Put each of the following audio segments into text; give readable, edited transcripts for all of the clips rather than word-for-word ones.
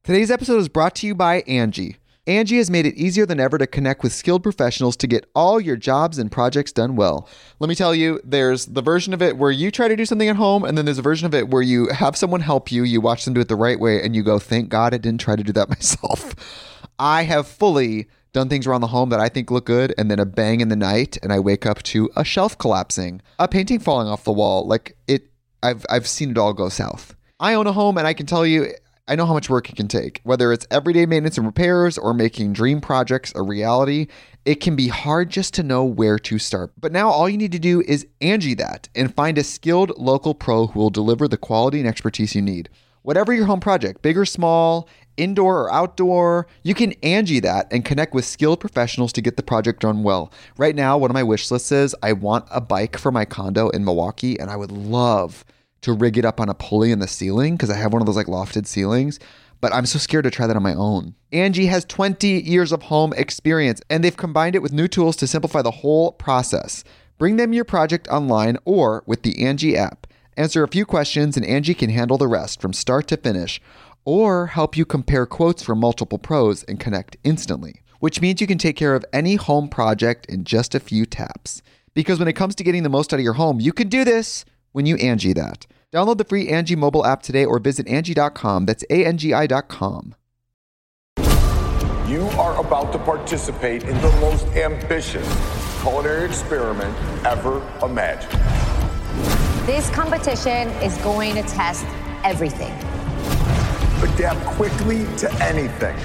Today's episode is brought to you by Angie. Angie has made it easier than ever to connect with skilled professionals to get all your jobs and projects done well. Let me tell you, there's the version of it where you try to do something at home, and then there's a version of it where you have someone help you, you watch them do it the right way, and you go, thank God I didn't try to do that myself. I have fully done things around the home that I think look good, and then a bang in the night, and I wake up to a shelf collapsing, a painting falling off the wall. I've seen it all go south. I own a home, and I can tell you, I know how much work it can take. Whether it's everyday maintenance and repairs or making dream projects a reality, it can be hard just to know where to start. But now all you need to do is Angie that and find a skilled local pro who will deliver the quality and expertise you need. Whatever your home project, big or small, indoor or outdoor, you can Angie that and connect with skilled professionals to get the project done well. Right now, one of my wish lists is I want a bike for my condo in Milwaukee, and I would love to rig it up on a pulley in the ceiling because I have one of those like lofted ceilings, but I'm so scared to try that on my own. Angie has 20 years of home experience, and they've combined it with new tools to simplify the whole process. Bring them your project online or with the Angie app. Answer a few questions and Angie can handle the rest from start to finish, or help you compare quotes from multiple pros and connect instantly, which means you can take care of any home project in just a few taps. Because when it comes to getting the most out of your home, you can do this when you Angie that. Download the free Angie mobile app today or visit Angie.com. That's ANGI.com. You are about to participate in the most ambitious culinary experiment ever imagined. This competition is going to test everything. Adapt quickly to anything.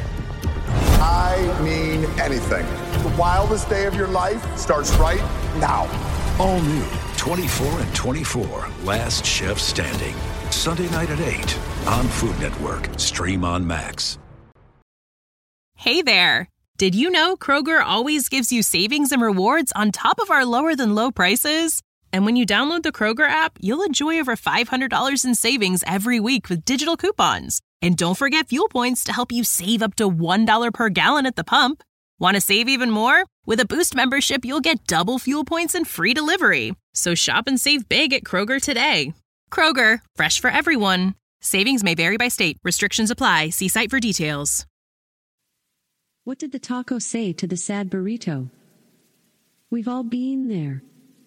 I mean anything. The wildest day of your life starts right now. All new 24 and 24, Last Chef Standing. Sunday night at 8 on Food Network. Stream on Max. Hey there. Did you know Kroger always gives you savings and rewards on top of our lower than low prices? And when you download the Kroger app, you'll enjoy over $500 in savings every week with digital coupons. And don't forget fuel points to help you save up to $1 per gallon at the pump. Want to save even more? With a Boost membership, you'll get double fuel points and free delivery. So shop and save big at Kroger today. Kroger, fresh for everyone. Savings may vary by state. Restrictions apply. See site for details. What did the taco say to the sad burrito? We've all been there.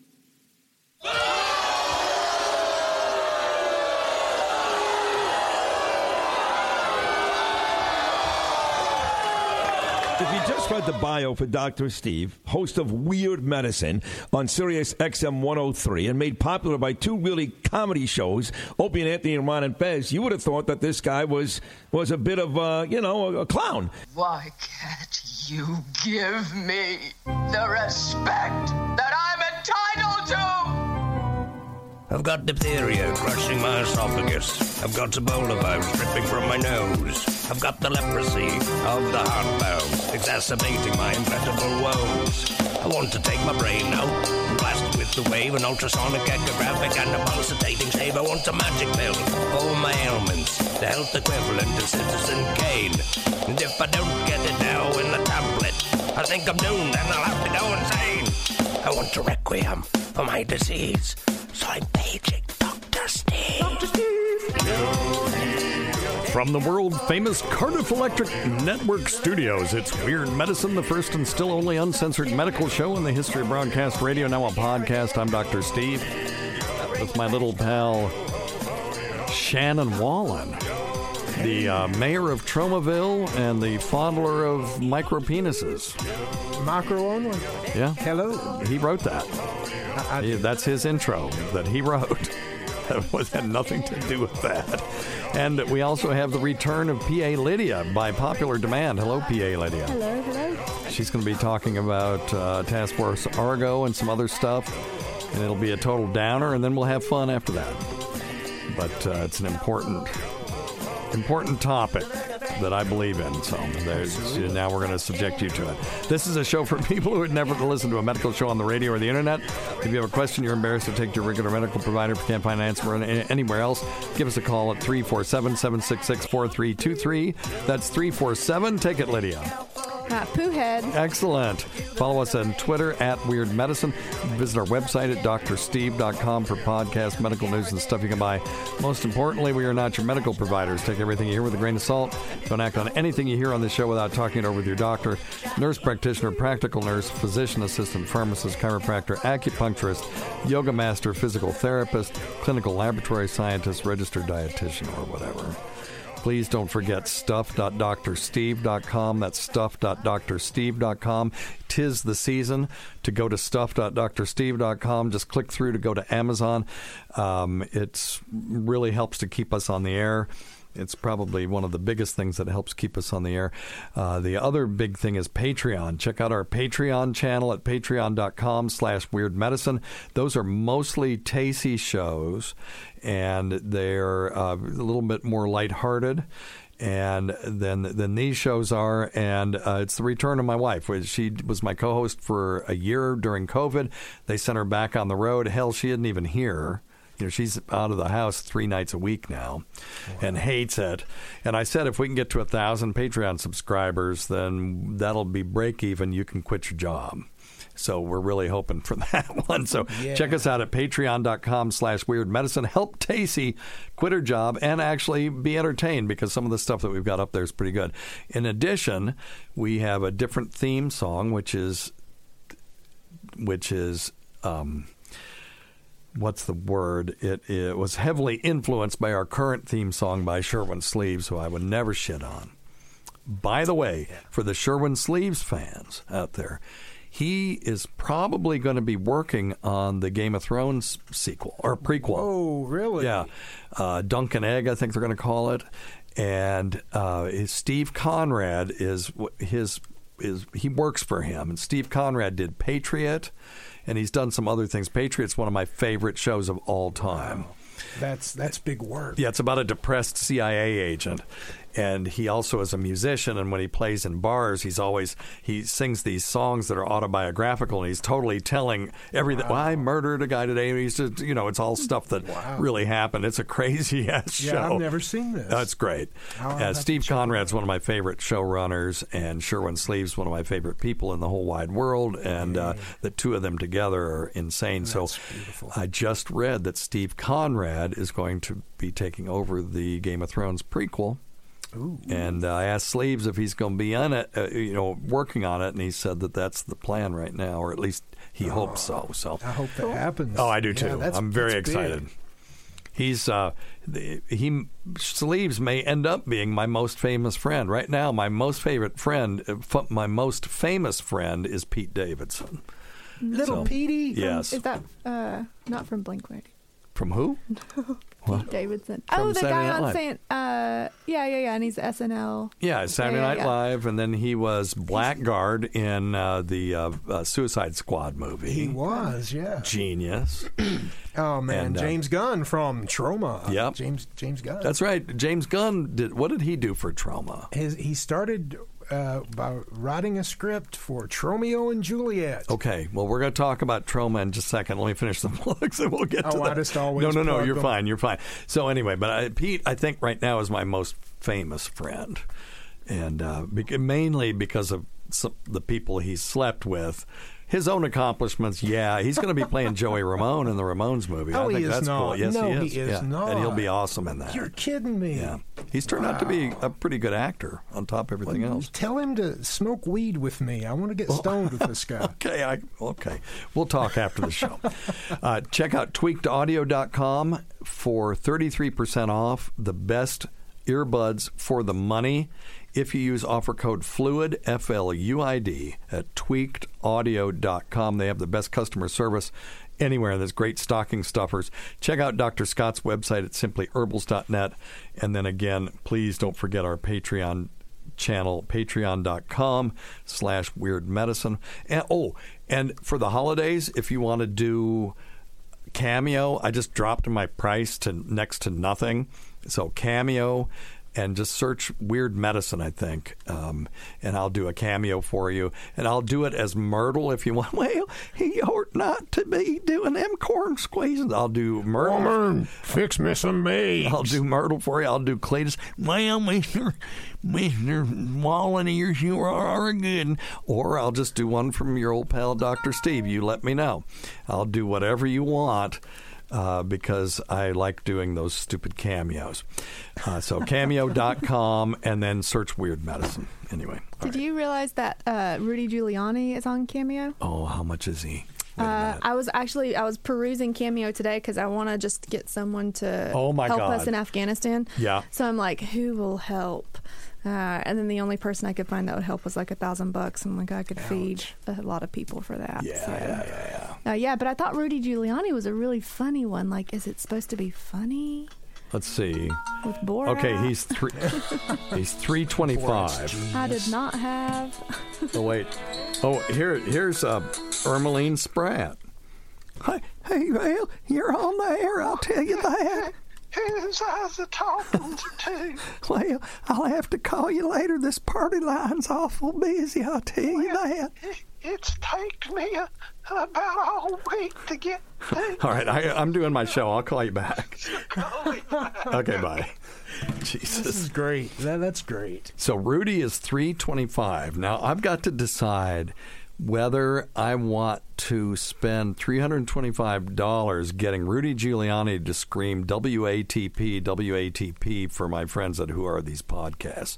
If you just read the bio for Dr. Steve, host of Weird Medicine on Sirius XM 103 and made popular by two really comedy shows, Opie and Anthony and Ron and Fez, you would have thought that this guy was a bit of, a clown. Why can't you give me the respect that I'm entitled to? I've got diphtheria crushing my esophagus. I've got Ebola virus dripping from my nose. I've got the leprosy of the heart valve, exacerbating my inevitable woes. I want to take my brain out and blast it with the wave, an ultrasonic echographic and a pulsating shave. I want a magic pill for all my ailments, the health equivalent of Citizen Kane. And if I don't get it now in the tablet, I think I'm doomed and I'll have to go insane. I want a requiem for my disease, so I'm paging Dr. Steve. Dr. Steve. From the world-famous Cardiff Electric Network studios, it's Weird Medicine, the first and still only uncensored medical show in the history of broadcast radio, now a podcast. I'm Dr. Steve, with my little pal, Shannon Wallen, the mayor of Tromaville and the fondler of micropenises. Macro only? Yeah. Hello. He wrote that. That's his intro that he wrote. That had nothing to do with that. And we also have the return of P.A. Lydia by popular demand. Hello, P.A. Lydia. Hello, hello. She's going to be talking about Task Force Argo and some other stuff. And it'll be a total downer, and then we'll have fun after that. But it's an important topic that I believe in. So now we're going to subject you to it. This is a show for people who would never listen to a medical show on the radio or the internet. If you have a question you're embarrassed to take to your regular medical provider, if you can't find an answer anywhere else, give us a call at 347-766-4323. That's 347. Take it, Lydia. Poohhead. Excellent. Follow us on Twitter at Weird Medicine. Visit our website at drsteve.com for podcasts, medical news, and stuff you can buy. Most importantly, we are not your medical providers. Take everything you hear with a grain of salt. Don't act on anything you hear on this show without talking it over with your doctor, nurse practitioner, practical nurse, physician assistant, pharmacist, chiropractor, acupuncturist, yoga master, physical therapist, clinical laboratory scientist, registered dietitian, or whatever. Please don't forget stuff.drsteve.com. That's stuff.drsteve.com. 'Tis the season to go to stuff.drsteve.com. Just click through to go to Amazon. It really helps to keep us on the air. It's probably one of the biggest things that helps keep us on the air. The other big thing is Patreon. Check out our Patreon channel at patreon.com/weirdmedicine. Those are mostly Tacy shows, and they're a little bit more lighthearted and than these shows are. And it's the return of my wife. She was my co-host for a year during COVID. They sent her back on the road. Hell, she isn't even here. She's out of the house 3 nights a week now and hates it. And I said, if we can get to 1,000 Patreon subscribers, then that'll be break even. You can quit your job. So we're really hoping for that one. So check us out at patreon.com/weirdmedicine. Help Tacy quit her job and actually be entertained, because some of the stuff that we've got up there is pretty good. In addition, we have a different theme song, which is what's the word? It was heavily influenced by our current theme song by Sherwin Sleeves, who I would never shit on. By the way, for the Sherwin Sleeves fans out there, he is probably going to be working on the Game of Thrones sequel or prequel. Oh, really? Yeah. Dunk and Egg, I think they're going to call it. And Steve Conrad he works for him. And Steve Conrad did Patriot, and he's done some other things. Patriot's one of my favorite shows of all time. Wow. That's big work. Yeah, it's about a depressed CIA agent. And he also is a musician, and when he plays in bars, he sings these songs that are autobiographical, and he's totally telling everything. Wow. Well, I murdered a guy today. And he's just, it's all stuff that really happened. It's a crazy-ass show. Yeah, I've never seen this. That's great. Steve Conrad's one of my favorite showrunners, and Sherwin Sleeves one of my favorite people in the whole wide world, and the two of them together are insane. That's so beautiful. I just read that Steve Conrad is going to be taking over the Game of Thrones prequel. Ooh. And I asked Sleeves if he's going to be on it, working on it, and he said that that's the plan right now, or at least he hopes so. So I hope that happens. Oh, I do too. I'm very excited. Big. Sleeves may end up being my most famous friend. Right now, my most famous friend is Pete Davidson. Little Petey? Yes. Is that not from Blink-182? From who? Pete Davidson. From The Saturday guy Night on Live. and he's SNL. Yeah, Saturday Night Live, and then he was Blackguard in the Suicide Squad movie. He was, yeah. Genius. Oh, man. And, James Gunn from Trauma. Yep. James Gunn. That's right. James Gunn what did he do for Trauma? He started by writing a script for Tromeo and Juliet. Okay, well, we're going to talk about Trauma in just a second. Let me finish the plugs, and we'll get to that. I just always No, plug you're them. fine. You're fine. So anyway, but Pete, I think right now is my most famous friend, and mainly because of the people he slept with. His own accomplishments, he's going to be playing Joey Ramone in the Ramones movie. Oh, I think he is that's not. cool. Yes, No, he is. he is not. And he'll be awesome in that. You're kidding me. Yeah, he's turned out to be a pretty good actor on top of everything else. Tell him to smoke weed with me. I want to get stoned with this guy. Okay. We'll talk after the show. Check out tweakedaudio.com for 33% off the best earbuds for the money if you use offer code FLUID, F-L-U-I-D, at tweakedaudio.com. They have the best customer service anywhere. There's great stocking stuffers. Check out Dr. Scott's website at simplyherbals.net. And then again, please don't forget our Patreon channel, patreon.com/weirdmedicine. And for the holidays, if you want to do Cameo, I just dropped my price to next to nothing. So Cameo, and just search Weird Medicine, I think, and I'll do a cameo for you. And I'll do it as Myrtle if you want. Well, he ought not to be doing them corn squeezes. I'll do Myrtle. Woman, fix me some eggs. I'll do Myrtle for you. I'll do Cletus. Well, Mr. Wallen ears, you are good. Or I'll just do one from your old pal, Dr. Steve. You let me know. I'll do whatever you want. Because I like doing those stupid cameos. So cameo.com and then search Weird Medicine. Anyway. Did you realize that Rudy Giuliani is on Cameo? Oh, how much is he? I was perusing Cameo today because I want to just get someone to help us in Afghanistan. Yeah. So I'm like, who will help? And then the only person I could find that would help was like $1,000. I'm like, I could feed a lot of people for that. Yeah. But I thought Rudy Giuliani was a really funny one. Like, is it supposed to be funny? Let's see. With Borat? Okay, he's 325. I did not have. Oh wait. Oh, here's Ermeline Spratt. Hey, Val, you're on the air. I'll tell you that. Whose eyes are talking to? Well, I'll have to call you later. This party line's awful busy. I'll tell you that. It's taken me about all week to get things. All right, I'm doing my show. I'll call you back. Okay, bye. Jesus. This is great. That's great. So Rudy is 325. Now, I've got to decide whether I want to spend $325 getting Rudy Giuliani to scream WATP, WATP for my friends that Who Are These Podcasts.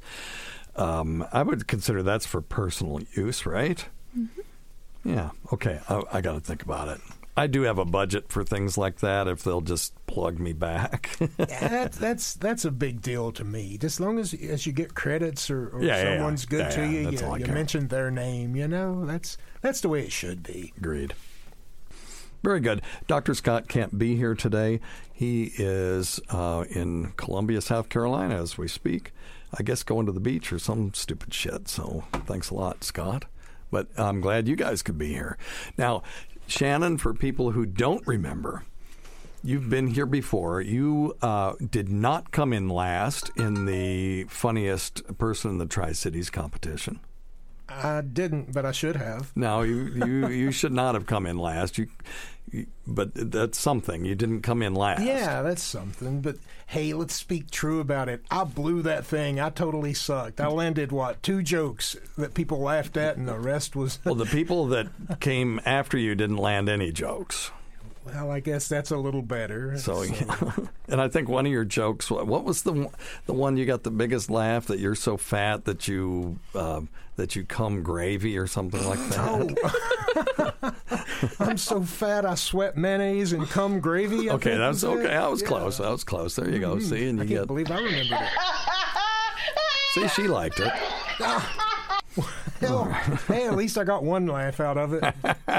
I would consider that's for personal use, right? Mm-hmm. Yeah. Okay. I got to think about it. I do have a budget for things like that if they'll just plug me back. Yeah, that's a big deal to me. Just as long as you get credits or someone's good to you, you mention their name, that's the way it should be. Agreed. Very good. Dr. Scott can't be here today. He is in Columbia, South Carolina as we speak. I guess going to the beach or some stupid shit. So thanks a lot, Scott. But I'm glad you guys could be here. Now, Shannon, for people who don't remember, you've been here before. You did not come in last in the funniest person in the Tri-Cities competition. I didn't, but I should have. No, you should not have come in last. But that's something. You didn't come in last. Yeah, that's something. But hey, let's speak true about it. I blew that thing. I totally sucked. I landed, 2 jokes that people laughed at, and the rest was... Well, the people that came after you didn't land any jokes. Well, I guess that's a little better. So. And I think one of your jokes, what was the one you got the biggest laugh, that you're so fat that you cum gravy or something like that? Oh. I'm so fat I sweat mayonnaise and cum gravy. Okay, that's okay. I was close. I was close. There you go. See, and you can't believe I remembered it. See, she liked it. Well, hey, at least I got one laugh out of it.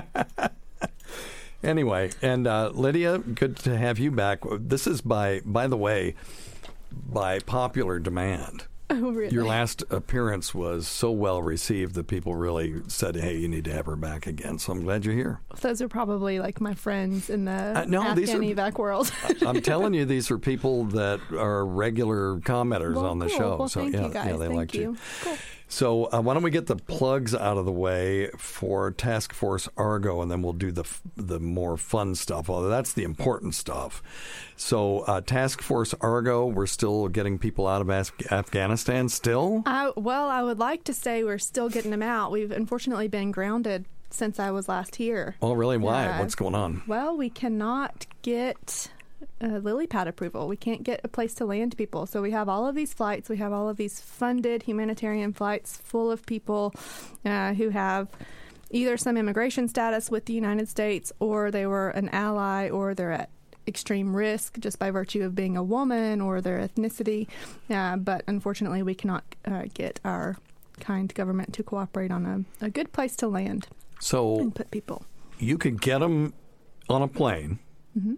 Anyway, and Lydia, good to have you back. This is by the way, by popular demand. Oh, really? Your last appearance was so well received that people really said, hey, you need to have her back again. So I'm glad you're here. Those are probably like my friends in the Afghan evac world. I'm telling you, these are people that are regular commenters on the show. Well, so thank you guys. They liked you. Cool. So why don't we get the plugs out of the way for Task Force Argo, and then we'll do the more fun stuff. Although that's the important stuff. So Task Force Argo, we're still getting people out of Afghanistan still? I would like to say we're still getting them out. We've unfortunately been grounded since I was last here. Oh, really? Why? What's going on? Well, we cannot get lily pad approval. We can't get a place to land people. So we have all of these flights. We have all of these funded humanitarian flights full of people who have either some immigration status with the United States, or they were an ally, or they're at extreme risk just by virtue of being a woman or their ethnicity. But unfortunately, we cannot get our kind government to cooperate on a good place to land and put people. You could get them on a plane. Mm-hmm.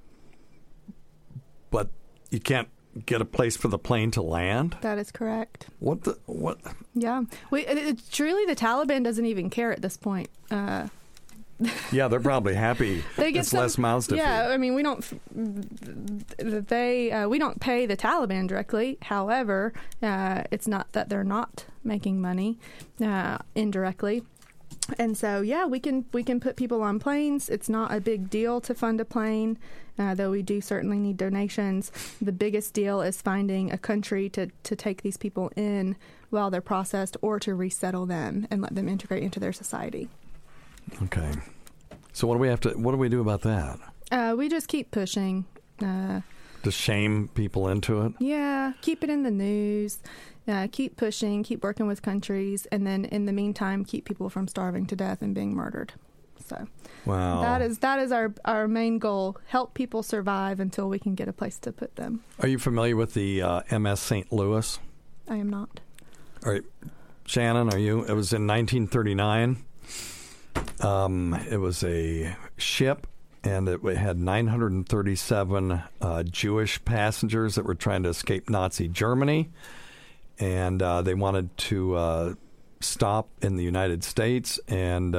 But you can't get a place for the plane to land? That is correct. What? Yeah. Truly, the Taliban doesn't even care at this point. Yeah, they're probably happy. It's less mouths to feed. Yeah, I mean, we don't pay the Taliban directly. However, it's not that they're not making money indirectly. And so, yeah, we can put people on planes. It's not a big deal to fund a plane, though we do certainly need donations. The biggest deal is finding a country to take these people in while they're processed, or to resettle them and let them integrate into their society. Okay. So what do we do about that? We just keep pushing. To shame people into it? Yeah, keep it in the news. Keep pushing, keep working with countries, and then in the meantime, keep people from starving to death and being murdered. So wow, that is our main goal. Help people survive until we can get a place to put them. Are you familiar with the MS St. Louis? I am not. All right, Shannon, are you? It was in 1939. It was a ship, and it had 937 Jewish passengers that were trying to escape Nazi Germany. And they wanted to stop in the United States, and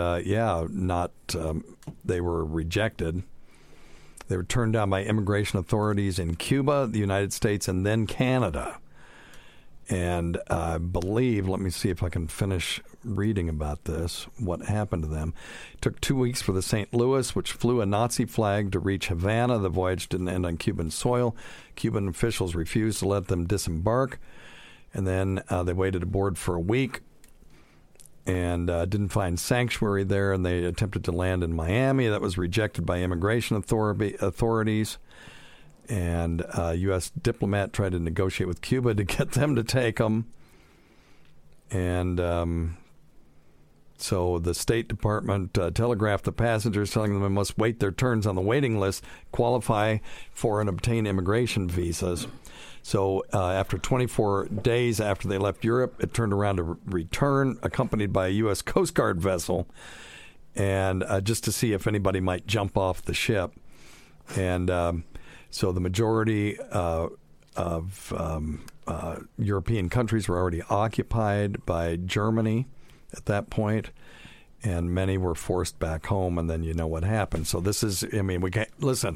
they were rejected. They were turned down by immigration authorities in Cuba, the United States, and then Canada. And I believe, let me see if I can finish reading about this, what happened to them. It took 2 weeks for the St. Louis, which flew a Nazi flag, to reach Havana. The voyage didn't end on Cuban soil. Cuban officials refused to let them disembark. And then they waited aboard for a week and didn't find sanctuary there, and they attempted to land in Miami. That was rejected by immigration authorities. And a U.S. diplomat tried to negotiate with Cuba to get them to take them. And so the State Department telegraphed the passengers, telling them they must wait their turns on the waiting list, qualify for and obtain immigration visas. So after 24 days after they left Europe, it turned around to return, accompanied by a U.S. Coast Guard vessel, and just to see if anybody might jump off the ship. And so the majority of European countries were already occupied by Germany at that point, and many were forced back home, and then you know what happened. So this is, I mean, we can't, listen,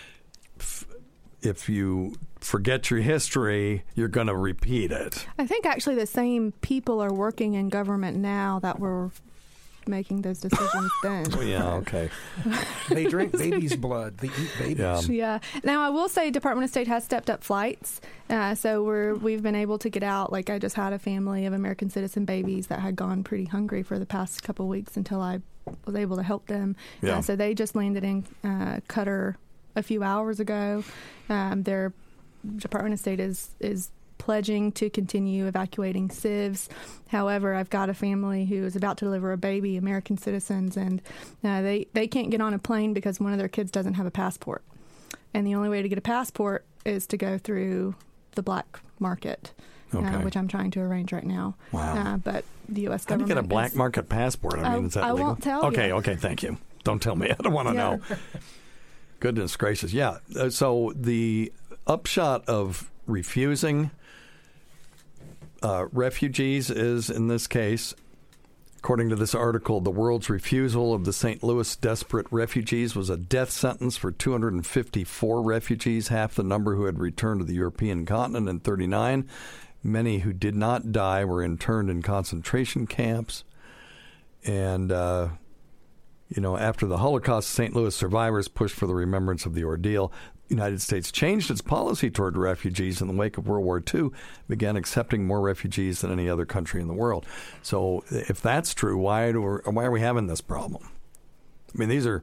if you forget your history, you're going to repeat it. I think actually the same people are working in government now that were making those decisions then. Oh, yeah, okay. They drink babies' blood. They eat babies. Yeah. Now, I will say Department of State has stepped up flights. So we've been able to get out. Like, I just had a family of American citizen babies that had gone pretty hungry for the past couple of weeks until I was able to help them. Yeah. So they just landed in Qatar a few hours ago. Their Department of State is pledging to continue evacuating civs. However, I've got a family who is about to deliver a baby, American citizens, and they can't get on a plane because one of their kids doesn't have a passport. And the only way to get a passport is to go through the black market, which I'm trying to arrange right now. Wow. But the U.S. How do government... you get a black market passport? I mean, is that legal? I won't tell you. Okay, thank you. Don't tell me. I don't want to know. Goodness gracious. Yeah. So the upshot of refusing refugees is, in this case, according to this article, the world's refusal of the St. Louis desperate refugees was a death sentence for 254 refugees, half the number who had returned to the European continent in 1939. Many who did not die were interned in concentration camps. And, after the Holocaust, St. Louis survivors pushed for the remembrance of the ordeal. The United States changed its policy toward refugees in the wake of World War II, began accepting more refugees than any other country in the world. So if that's true, why are we having this problem? I mean,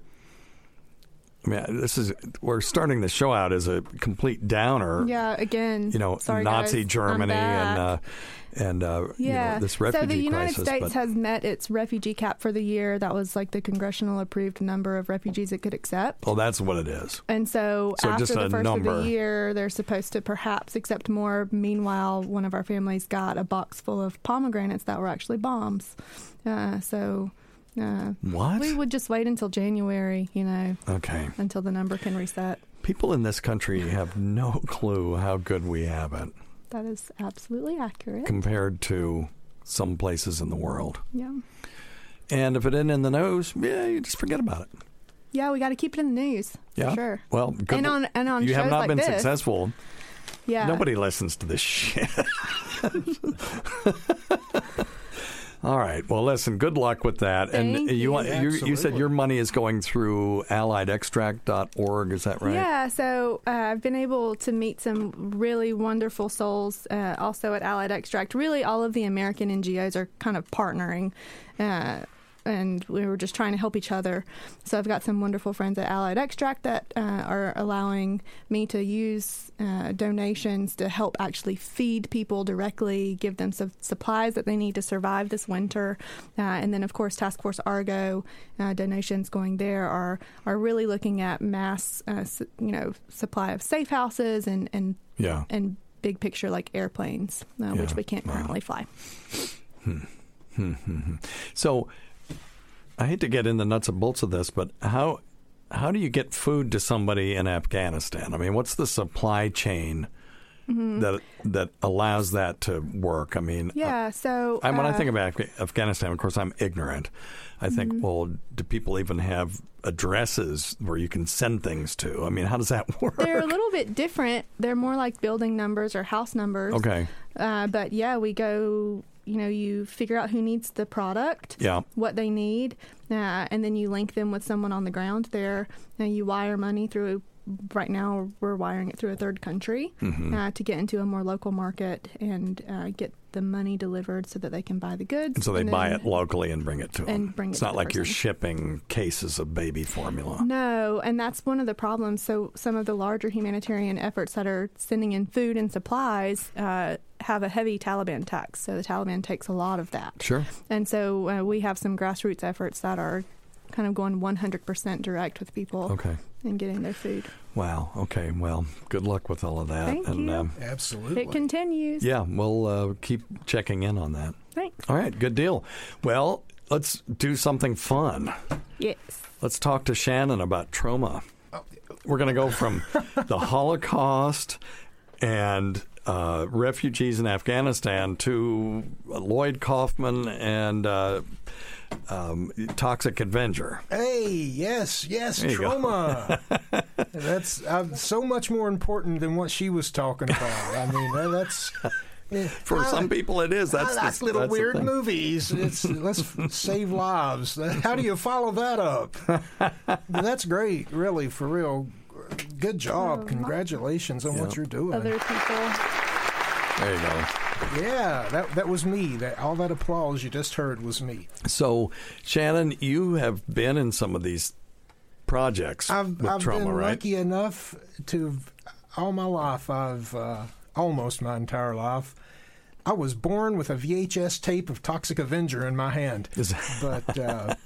we're starting the show out as a complete downer. Yeah, again, sorry, Nazi guys, Germany and this refugee crisis. So the United States has met its refugee cap for the year. That was like the congressional approved number of refugees it could accept. Well, that's what it is. And so after just the a first number. of the year, they're supposed to perhaps accept more. Meanwhile, one of our families got a box full of pomegranates that were actually bombs. What? We would just wait until January, Okay. until the number can reset. People in this country have no clue how good we have it. That is absolutely accurate. Compared to some places in the world. Yeah. And if it isn't in the news, you just forget about it. Yeah, we got to keep it in the news. Yeah, for sure. Well, good. And on you shows have not like been this. successful. Yeah. Nobody listens to this shit. All right. Well, listen, good luck with that. Thank you said your money is going through alliedextract.org. Is that right? Yeah. So I've been able to meet some really wonderful souls also at Allied Extract. Really, all of the American NGOs are kind of partnering. And we were just trying to help each other. So I've got some wonderful friends at Allied Extract that are allowing me to use donations to help actually feed people directly, give them some supplies that they need to survive this winter. And then, of course, Task Force Argo donations going there are really looking at mass, supply of safe houses and big picture like airplanes, which we can't currently fly. So I hate to get in the nuts and bolts of this, but how do you get food to somebody in Afghanistan? I mean, what's the supply chain that allows that to work? I mean, when I think about Afghanistan, of course, I'm ignorant. I think, well, do people even have addresses where you can send things to? I mean, how does that work? They're a little bit different. They're more like building numbers or house numbers. Okay. But yeah, we go. You figure out who needs the product, what they need, and then you link them with someone on the ground there. And you wire money through. Right now, we're wiring it through a third country to get into a more local market and get the money delivered so that they can buy the goods. And so they buy it locally and bring it to them. It's not like you're shipping cases of baby formula. No, and that's one of the problems. So some of the larger humanitarian efforts that are sending in food and supplies have a heavy Taliban tax. So the Taliban takes a lot of that. Sure. And so we have some grassroots efforts that are kind of going 100% direct with people and getting their food. Wow. Okay. Well, good luck with all of that. Thank you. Absolutely. It continues. Yeah, we'll keep checking in on that. Thanks. All right. Good deal. Well, let's do something fun. Yes. Let's talk to Shannon about trauma. We're going to go from the Holocaust and refugees in Afghanistan to Lloyd Kaufman and Toxic Avenger. Hey, yes, trauma. That's so much more important than what she was talking about. I mean, that's... For some people, it is. I like little weird movies. Let's save lives. How do you follow that up? That's great, really, for real. Good job. Congratulations on what you're doing. Other people. There you go. Yeah, that was me. All that applause you just heard was me. So, Shannon, you have been in some of these projects with trauma, I've been right? lucky enough to, all my life, almost my entire life, I was born with a VHS tape of Toxic Avenger in my hand. But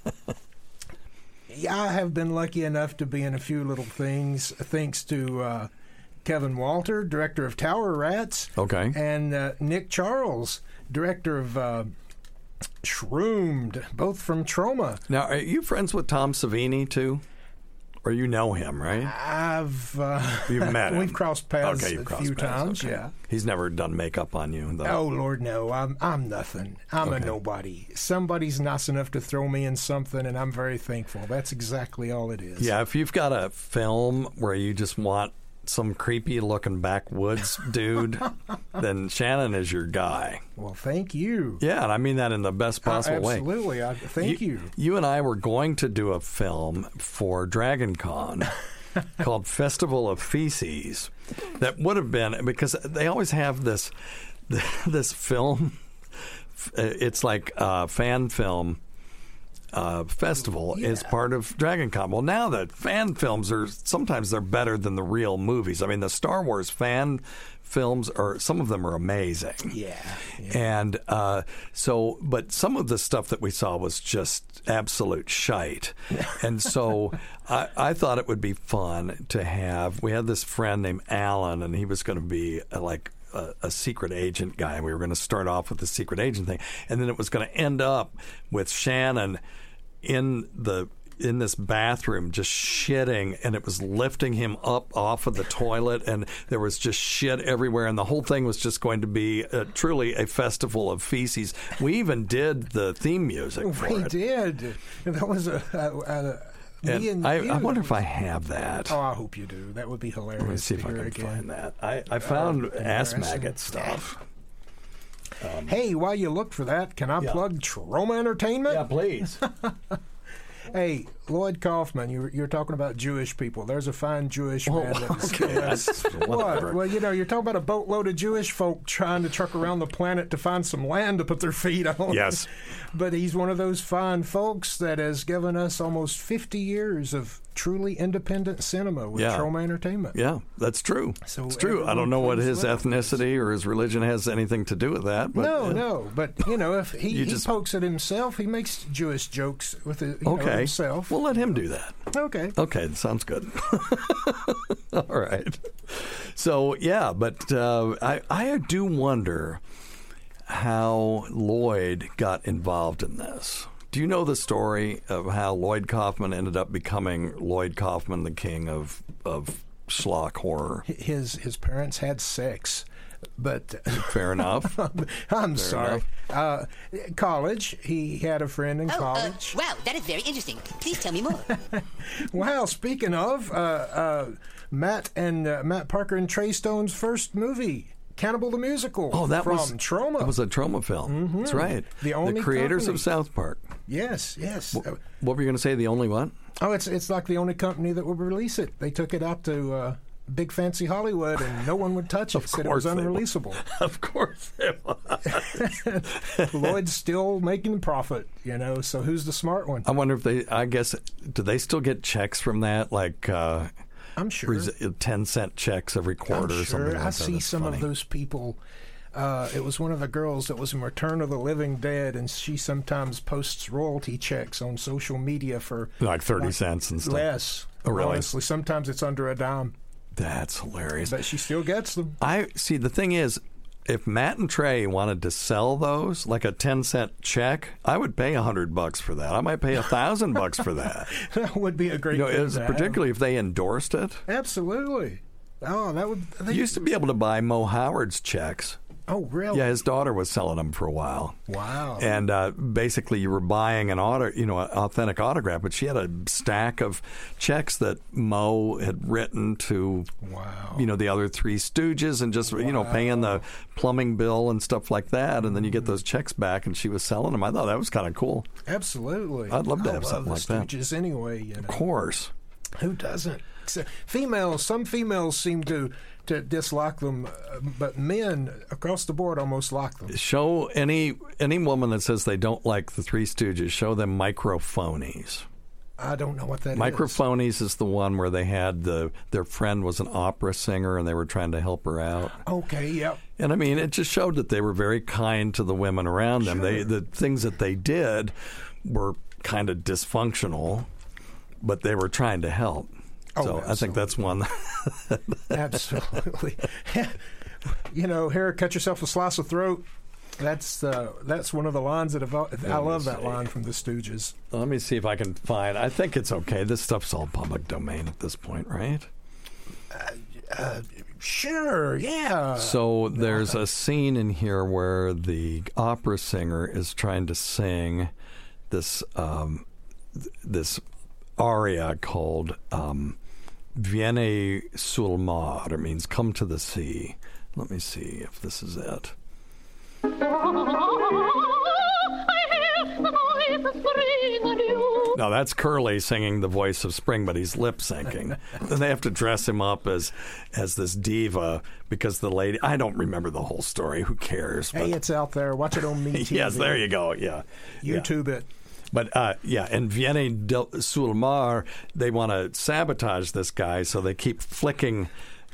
I have been lucky enough to be in a few little things, thanks to Kevin Walter, director of Tower Rats. Okay. And Nick Charles, director of Shroomed, both from Trauma. Now, are you friends with Tom Savini, too? Or you know him, right? You've met him. We've crossed paths a few times, okay. yeah. He's never done makeup on you, though. Oh, Lord, no. I'm nothing. I'm a nobody. Somebody's nice enough to throw me in something, and I'm very thankful. That's exactly all it is. Yeah, if you've got a film where you just want some creepy-looking backwoods dude, then Shannon is your guy. Well, thank you. Yeah, and I mean that in the best possible way. Absolutely. Thank you. You and I were going to do a film for Dragon Con called Festival of Feces. That would have been, because they always have this film. It's like a fan film festival is part of Dragon Con. Well, now the fan films sometimes they're better than the real movies. I mean, the Star Wars fan films some of them are amazing. Yeah. And but some of the stuff that we saw was just absolute shite. And so I thought it would be fun to have. We had this friend named Alan, and he was going to be a secret agent guy. We were going to start off with the secret agent thing, and then it was going to end up with Shannon in the in this bathroom just shitting, and it was lifting him up off of the toilet, and there was just shit everywhere, and the whole thing was just going to be truly a festival of feces. We even did the theme music for it. We did. That was I wonder if I have that. Oh, I hope you do. That would be hilarious. Let me see if I can find that. I found Ass Maggot stuff. Hey, while you look for that, can I plug Troma Entertainment? Yeah, please. Hey, Lloyd Kaufman, you're talking about Jewish people. There's a fine Jewish man. What? Well, you're talking about a boatload of Jewish folk trying to truck around the planet to find some land to put their feet on. Yes. But he's one of those fine folks that has given us almost 50 years of truly independent cinema with Troma Entertainment. Yeah, that's true. So it's true. I don't know what his ethnicity or his religion has anything to do with that. But, no. But, if he pokes at himself, he makes Jewish jokes with himself. We'll let him do that. Okay. Okay, sounds good. All right. So, yeah, but I do wonder how Lloyd got involved in this. Do you know the story of how Lloyd Kaufman ended up becoming Lloyd Kaufman, the king of schlock horror? His parents had sex, but fair enough. I'm sorry. College. He had a friend in college. Wow, that is very interesting. Please tell me more. Well, speaking of Matt Parker and Trey Stone's first movie. Cannibal the Musical. Oh, that from was Troma. That was a Troma film. Mm-hmm. That's right. The creators company. of South Park. Yes. What were you going to say? The only one? Oh, it's like the only company that would release it. They took it out to big fancy Hollywood, and no one would touch it. Said it was unreleasable. Of course it was. Lloyd's still making profit, So who's the smart one? I wonder if do they still get checks from that? Like. I'm sure 10-cent checks every quarter or something like that. I see some of those people. It was one of the girls that was in Return of the Living Dead, and she sometimes posts royalty checks on social media for like 30 cents and stuff. Less. Oh, really? Honestly, sometimes it's under a dime. That's hilarious. But she still gets them. I see. The thing is, if Matt and Trey wanted to sell those, like a 10-cent check, I would pay $100 for that. I might pay $1,000 for that. That would be a great thing. Particularly if they endorsed it. Absolutely. Oh, that would. You used to be able to buy Mo Howard's checks. Oh, really? Yeah, his daughter was selling them for a while. Wow. And basically, you were buying an authentic autograph, but she had a stack of checks that Mo had written to, the other Three Stooges, and just paying the plumbing bill and stuff like that. And then you get those checks back, and she was selling them. I thought that was kind of cool. Absolutely. I'd love to have something like that. Stooges anyway. Of course. Who doesn't? Some females seem to dislike them, but men across the board almost like them. Show any woman that says they don't like the Three Stooges, show them Microphonies. I don't know what that is. Microphonies is the one where they had their friend was an opera singer and they were trying to help her out. Okay, yep. And I mean, it just showed that they were very kind to the women around them. Sure. The things that they did were kind of dysfunctional, but they were trying to help. So I think that's one. Absolutely. Here, cut yourself a slice of throat. That's one of the lines that I love that line from the Stooges. Let me see if I can find. I think it's okay. This stuff's all public domain at this point, right? Sure, yeah. So there's a scene in here where the opera singer is trying to sing this aria called Vieni sul mare, means come to the sea. Let me see if this is it. Now that's Curly singing the voice of spring, but he's lip syncing. Then they have to dress him up as this diva because the lady. I don't remember the whole story. Who cares? Hey, it's out there. Watch it on MeTV. Yes, there you go. Yeah, YouTube it. But, and Vieni sul mare, they want to sabotage this guy, so they keep flicking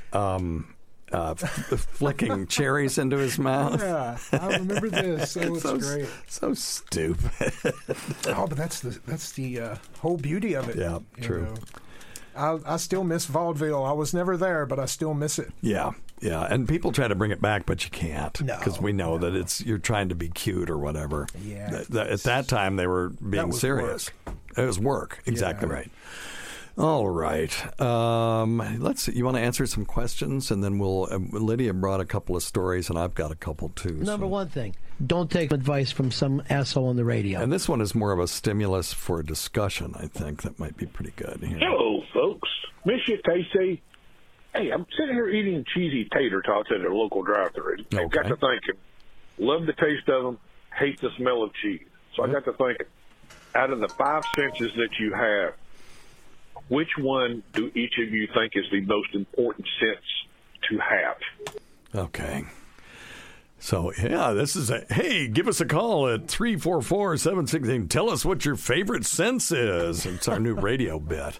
cherries into his mouth. Yeah, I remember this. It's great. So stupid. But that's the whole beauty of it. Yeah, true. I still miss vaudeville. I was never there, but I still miss it. Yeah, and people try to bring it back, but you can't because we know that you're trying to be cute or whatever. Yeah. At that time, they were being serious. It was work. Exactly right. All right. Let's see. You want to answer some questions, and then we'll. Lydia brought a couple of stories, and I've got a couple too. Number one thing: don't take advice from some asshole on the radio. And this one is more of a stimulus for a discussion. I think that might be pretty good. Here. Hello, folks. Miss you, Casey. Hey, I'm sitting here eating cheesy tater tots at a local drive-thru. I got to thinking, love the taste of them, hate the smell of cheese. So I got to thinking, out of the 5 senses that you have, which one do each of you think is the most important sense to have? Okay. So, yeah, this is hey, give us a call at 344-7618. Tell us what your favorite sense is. It's our new radio bit.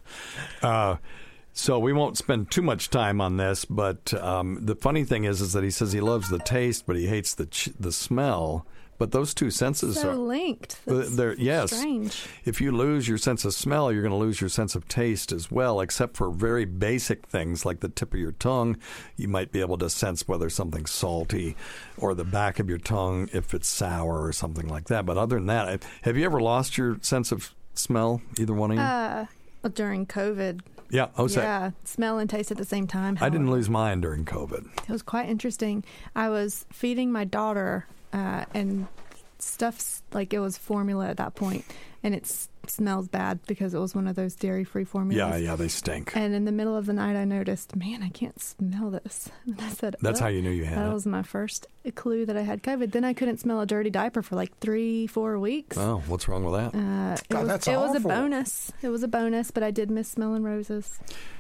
So we won't spend too much time on this, but the funny thing is that he says he loves the taste, but he hates the smell. But those two senses so are linked. Yes. Strange. If you lose your sense of smell, you're going to lose your sense of taste as well, except for very basic things like the tip of your tongue. You might be able to sense whether something's salty, or the back of your tongue if it's sour or something like that. But other than that, have you ever lost your sense of smell, either one of you? Well, during COVID. Yeah. Yeah, smell and taste at the same time. I didn't lose mine during COVID. It was quite interesting. I was feeding my daughter and stuff's like it was formula at that point, and it smells bad because it was one of those dairy-free formulas. Yeah, they stink. And in the middle of the night, I noticed, man, I can't smell this. And I said, that's how you knew you had it. That was my first clue that I had COVID. Then I couldn't smell a dirty diaper for like 3-4 weeks. Oh, what's wrong with that? It was a bonus. It was a bonus, but I did miss smelling roses.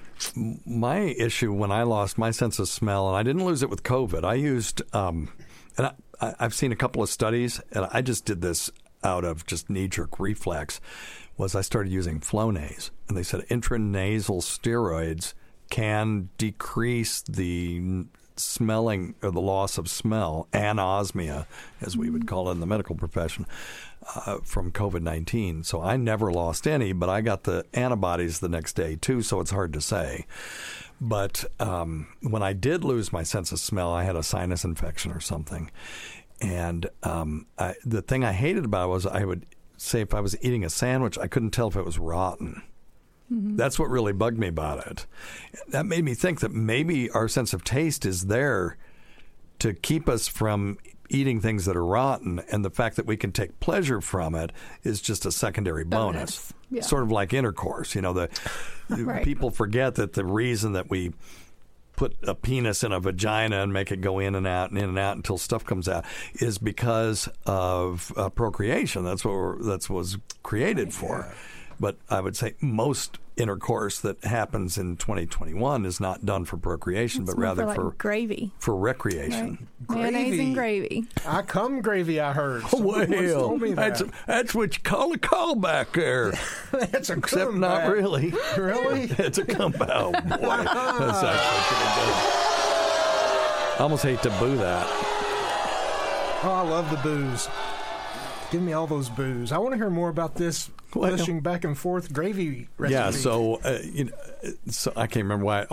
My issue when I lost my sense of smell, and I didn't lose it with COVID, I used, and I've seen a couple of studies, and I just did this out of just knee-jerk reflex, was I started using Flonase. And they said intranasal steroids can decrease the smelling or the loss of smell, anosmia, as we would call it in the medical profession, from COVID-19. So I never lost any, but I got the antibodies the next day too, so it's hard to say. But when I did lose my sense of smell, I had a sinus infection or something. And the thing I hated about it was I would say if I was eating a sandwich, I couldn't tell if it was rotten. Mm-hmm. That's what really bugged me about it. That made me think that maybe our sense of taste is there to keep us from eating things that are rotten, and the fact that we can take pleasure from it is just a secondary bonus. Yeah. Sort of like intercourse. You know, Right. People forget that the reason that we put a penis in a vagina and make it go in and out until stuff comes out is because of procreation. That's what was created for. But I would say most intercourse that happens in 2021 is not done for procreation, but rather for gravy, for recreation. Right. Mayonnaise and gravy. I come gravy, I heard. Well, told me that's what you call a callback there. That's a Except comeback. not really. Really? It's a comeback. Oh, boy. That's actually pretty good. I almost hate to boo that. Oh, I love the booze. Give me all those booze. I want to hear more about this pushing back and forth gravy recipe. Yeah, so so I can't remember why.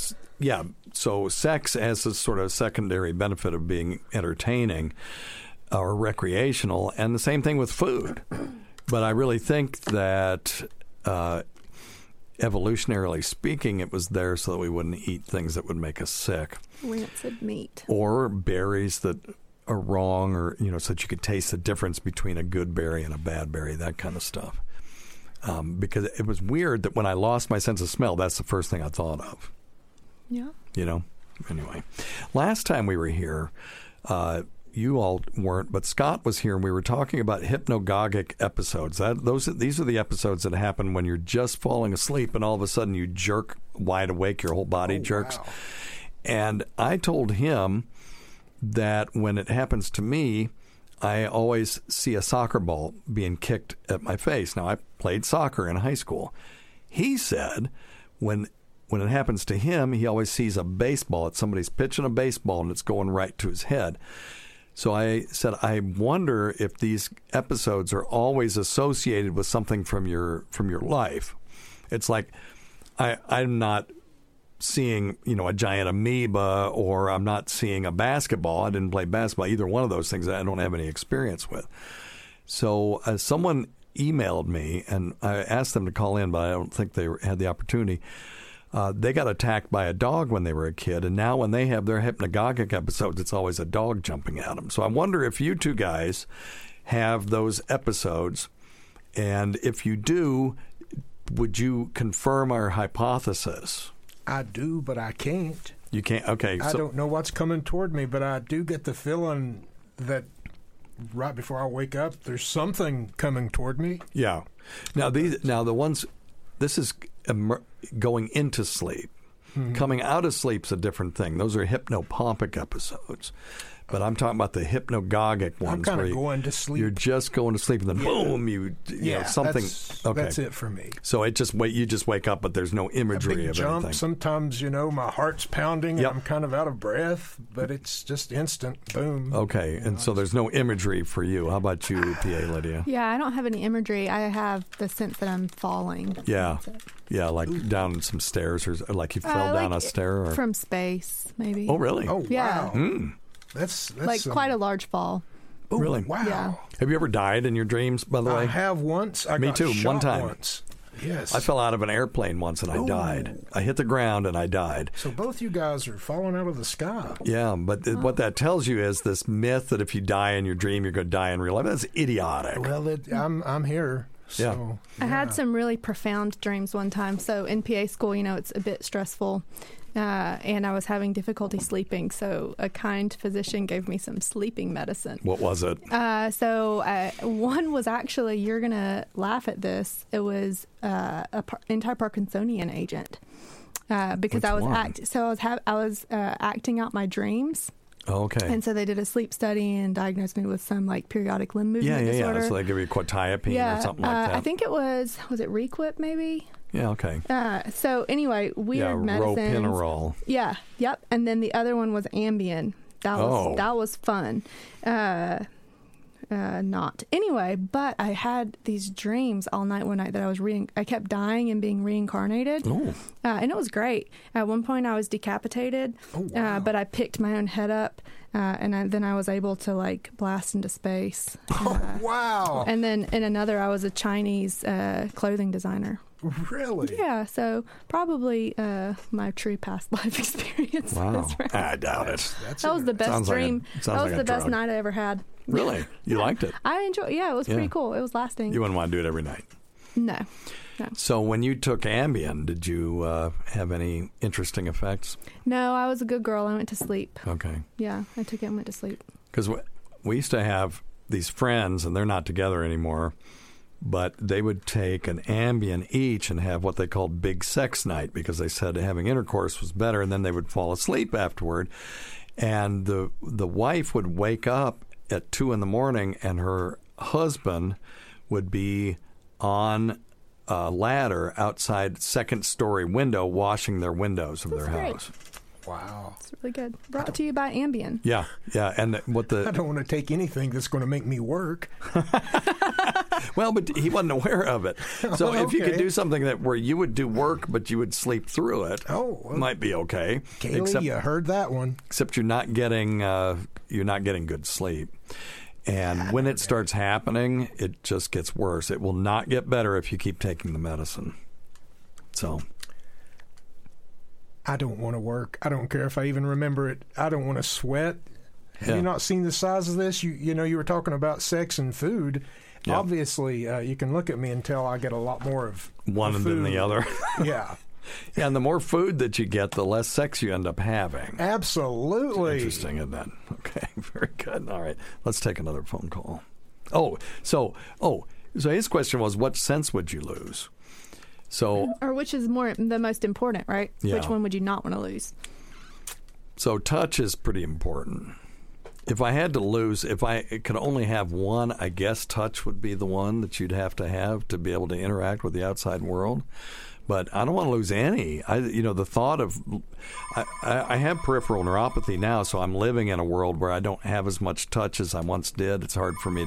So sex has this sort of secondary benefit of being entertaining or recreational, and the same thing with food. But I really think that evolutionarily speaking, it was there so that we wouldn't eat things that would make us sick. Rancid meat. Or berries that are wrong, or so that you could taste the difference between a good berry and a bad berry, that kind of stuff. Because it was weird that when I lost my sense of smell, that's the first thing I thought of. Yeah. Anyway, last time we were here, you all weren't, but Scott was here, and we were talking about hypnagogic episodes. These are the episodes that happen when you're just falling asleep, and all of a sudden you jerk wide awake, your whole body jerks. Wow. And I told him that when it happens to me, I always see a soccer ball being kicked at my face. Now, I played soccer in high school. He said when it happens to him, he always sees a baseball. It's somebody's pitching a baseball, and it's going right to his head. So I said, I wonder if these episodes are always associated with something from your life. It's like I'm not seeing, a giant amoeba, or I'm not seeing a basketball. I didn't play basketball. Either one of those things I don't have any experience with. So someone emailed me, and I asked them to call in, but I don't think they had the opportunity. They got attacked by a dog when they were a kid, and now when they have their hypnagogic episodes, it's always a dog jumping at them. So I wonder if you two guys have those episodes, and if you do, would you confirm our hypothesis? I do, but I can't. You can't? Okay. I don't know what's coming toward me, but I do get the feeling that right before I wake up, there's something coming toward me. Yeah. Now the ones, this is going into sleep. Mm-hmm. Coming out of sleep's a different thing.Ose are hypnopompic episodes. But I'm talking about the hypnagogic ones. I'm kind of going to sleep. You're just going to sleep, and then boom, you know, something. That's it for me. So you just wake up, but there's no imagery of jump. anything. Sometimes, my heart's pounding, and I'm kind of out of breath, but it's just instant. Boom. Okay, and so there's no imagery for you. How about you, PA Lydia? Yeah, I don't have any imagery. I have the sense that I'm falling. Yeah. Yeah, like down some stairs, or like you fell down a stair, or from space, maybe. Oh, really? Oh, wow. Yeah. That's like quite a large fall. Ooh, really? Wow. Yeah. Have you ever died in your dreams, by the way? I have once. Me too, one time. Once. Yes. I fell out of an airplane once and I died. I hit the ground and I died. So both you guys are falling out of the sky. Yeah, but what that tells you is this myth that if you die in your dream, you're going to die in real life. That's idiotic. Well, I'm here. So, I had some really profound dreams one time. So in PA school, it's a bit stressful. And I was having difficulty sleeping, so a kind physician gave me some sleeping medicine. What was it? One was actually, you're going to laugh at this, it was anti-Parkinsonian agent. Because Which I was one? I was acting out my dreams. Oh, okay. And so they did a sleep study and diagnosed me with some periodic limb movement disorder. Yeah. So they give you quetiapine or something like that. I think it was it Requip maybe? Yeah, okay. So anyway, weird medicines. Ropinirole. Yeah, yep. And then the other one was Ambien. That was fun. Not. Anyway, but I had these dreams all night one night that I kept dying and being reincarnated. And it was great. At one point I was decapitated, but I picked my own head up, and then I was able to blast into space. Wow. And then in another I was a Chinese clothing designer. Really? Yeah, so probably my true past life experience. Wow. I doubt it. That was the best dream. That was the best night I ever had. Really? You liked it? I enjoyed it. Yeah, it was pretty cool. It was lasting. You wouldn't want to do it every night? No. So when you took Ambien, did you have any interesting effects? No, I was a good girl. I went to sleep. Okay. Yeah, I took it and went to sleep. Because we used to have these friends, and they're not together anymore, but they would take an Ambien each and have what they called big sex night, because they said having intercourse was better, and then they would fall asleep afterward. And the wife would wake up at 2 a.m, and her husband would be on a ladder outside second-story window washing their windows of their house. Wow. It's really good. Brought to you by Ambien. Yeah. And I don't want to take anything that's going to make me work. Well, but he wasn't aware of it. So if you could do something where you would do work, but you would sleep through it, might be okay. Kaylee, you heard that one. Except you're not getting good sleep. And when it starts happening, it just gets worse. It will not get better if you keep taking the medicine. So I don't want to work. I don't care if I even remember it. I don't want to sweat. Have you not seen the size of this? You were talking about sex and food. Yeah. Obviously, you can look at me and tell I get a lot more of one than the other. Yeah. Yeah, and the more food that you get, the less sex you end up having. Absolutely. Interesting, isn't that? Okay, very good. All right, let's take another phone call. So his question was, what sense would you lose? Or which is the most important, right? Yeah. Which one would you not want to lose? So touch is pretty important. If I had to lose, if I could only have one, I guess touch would be the one that you'd have to be able to interact with the outside world. But I don't want to lose any. The thought of I have peripheral neuropathy now, so I'm living in a world where I don't have as much touch as I once did. It's hard for me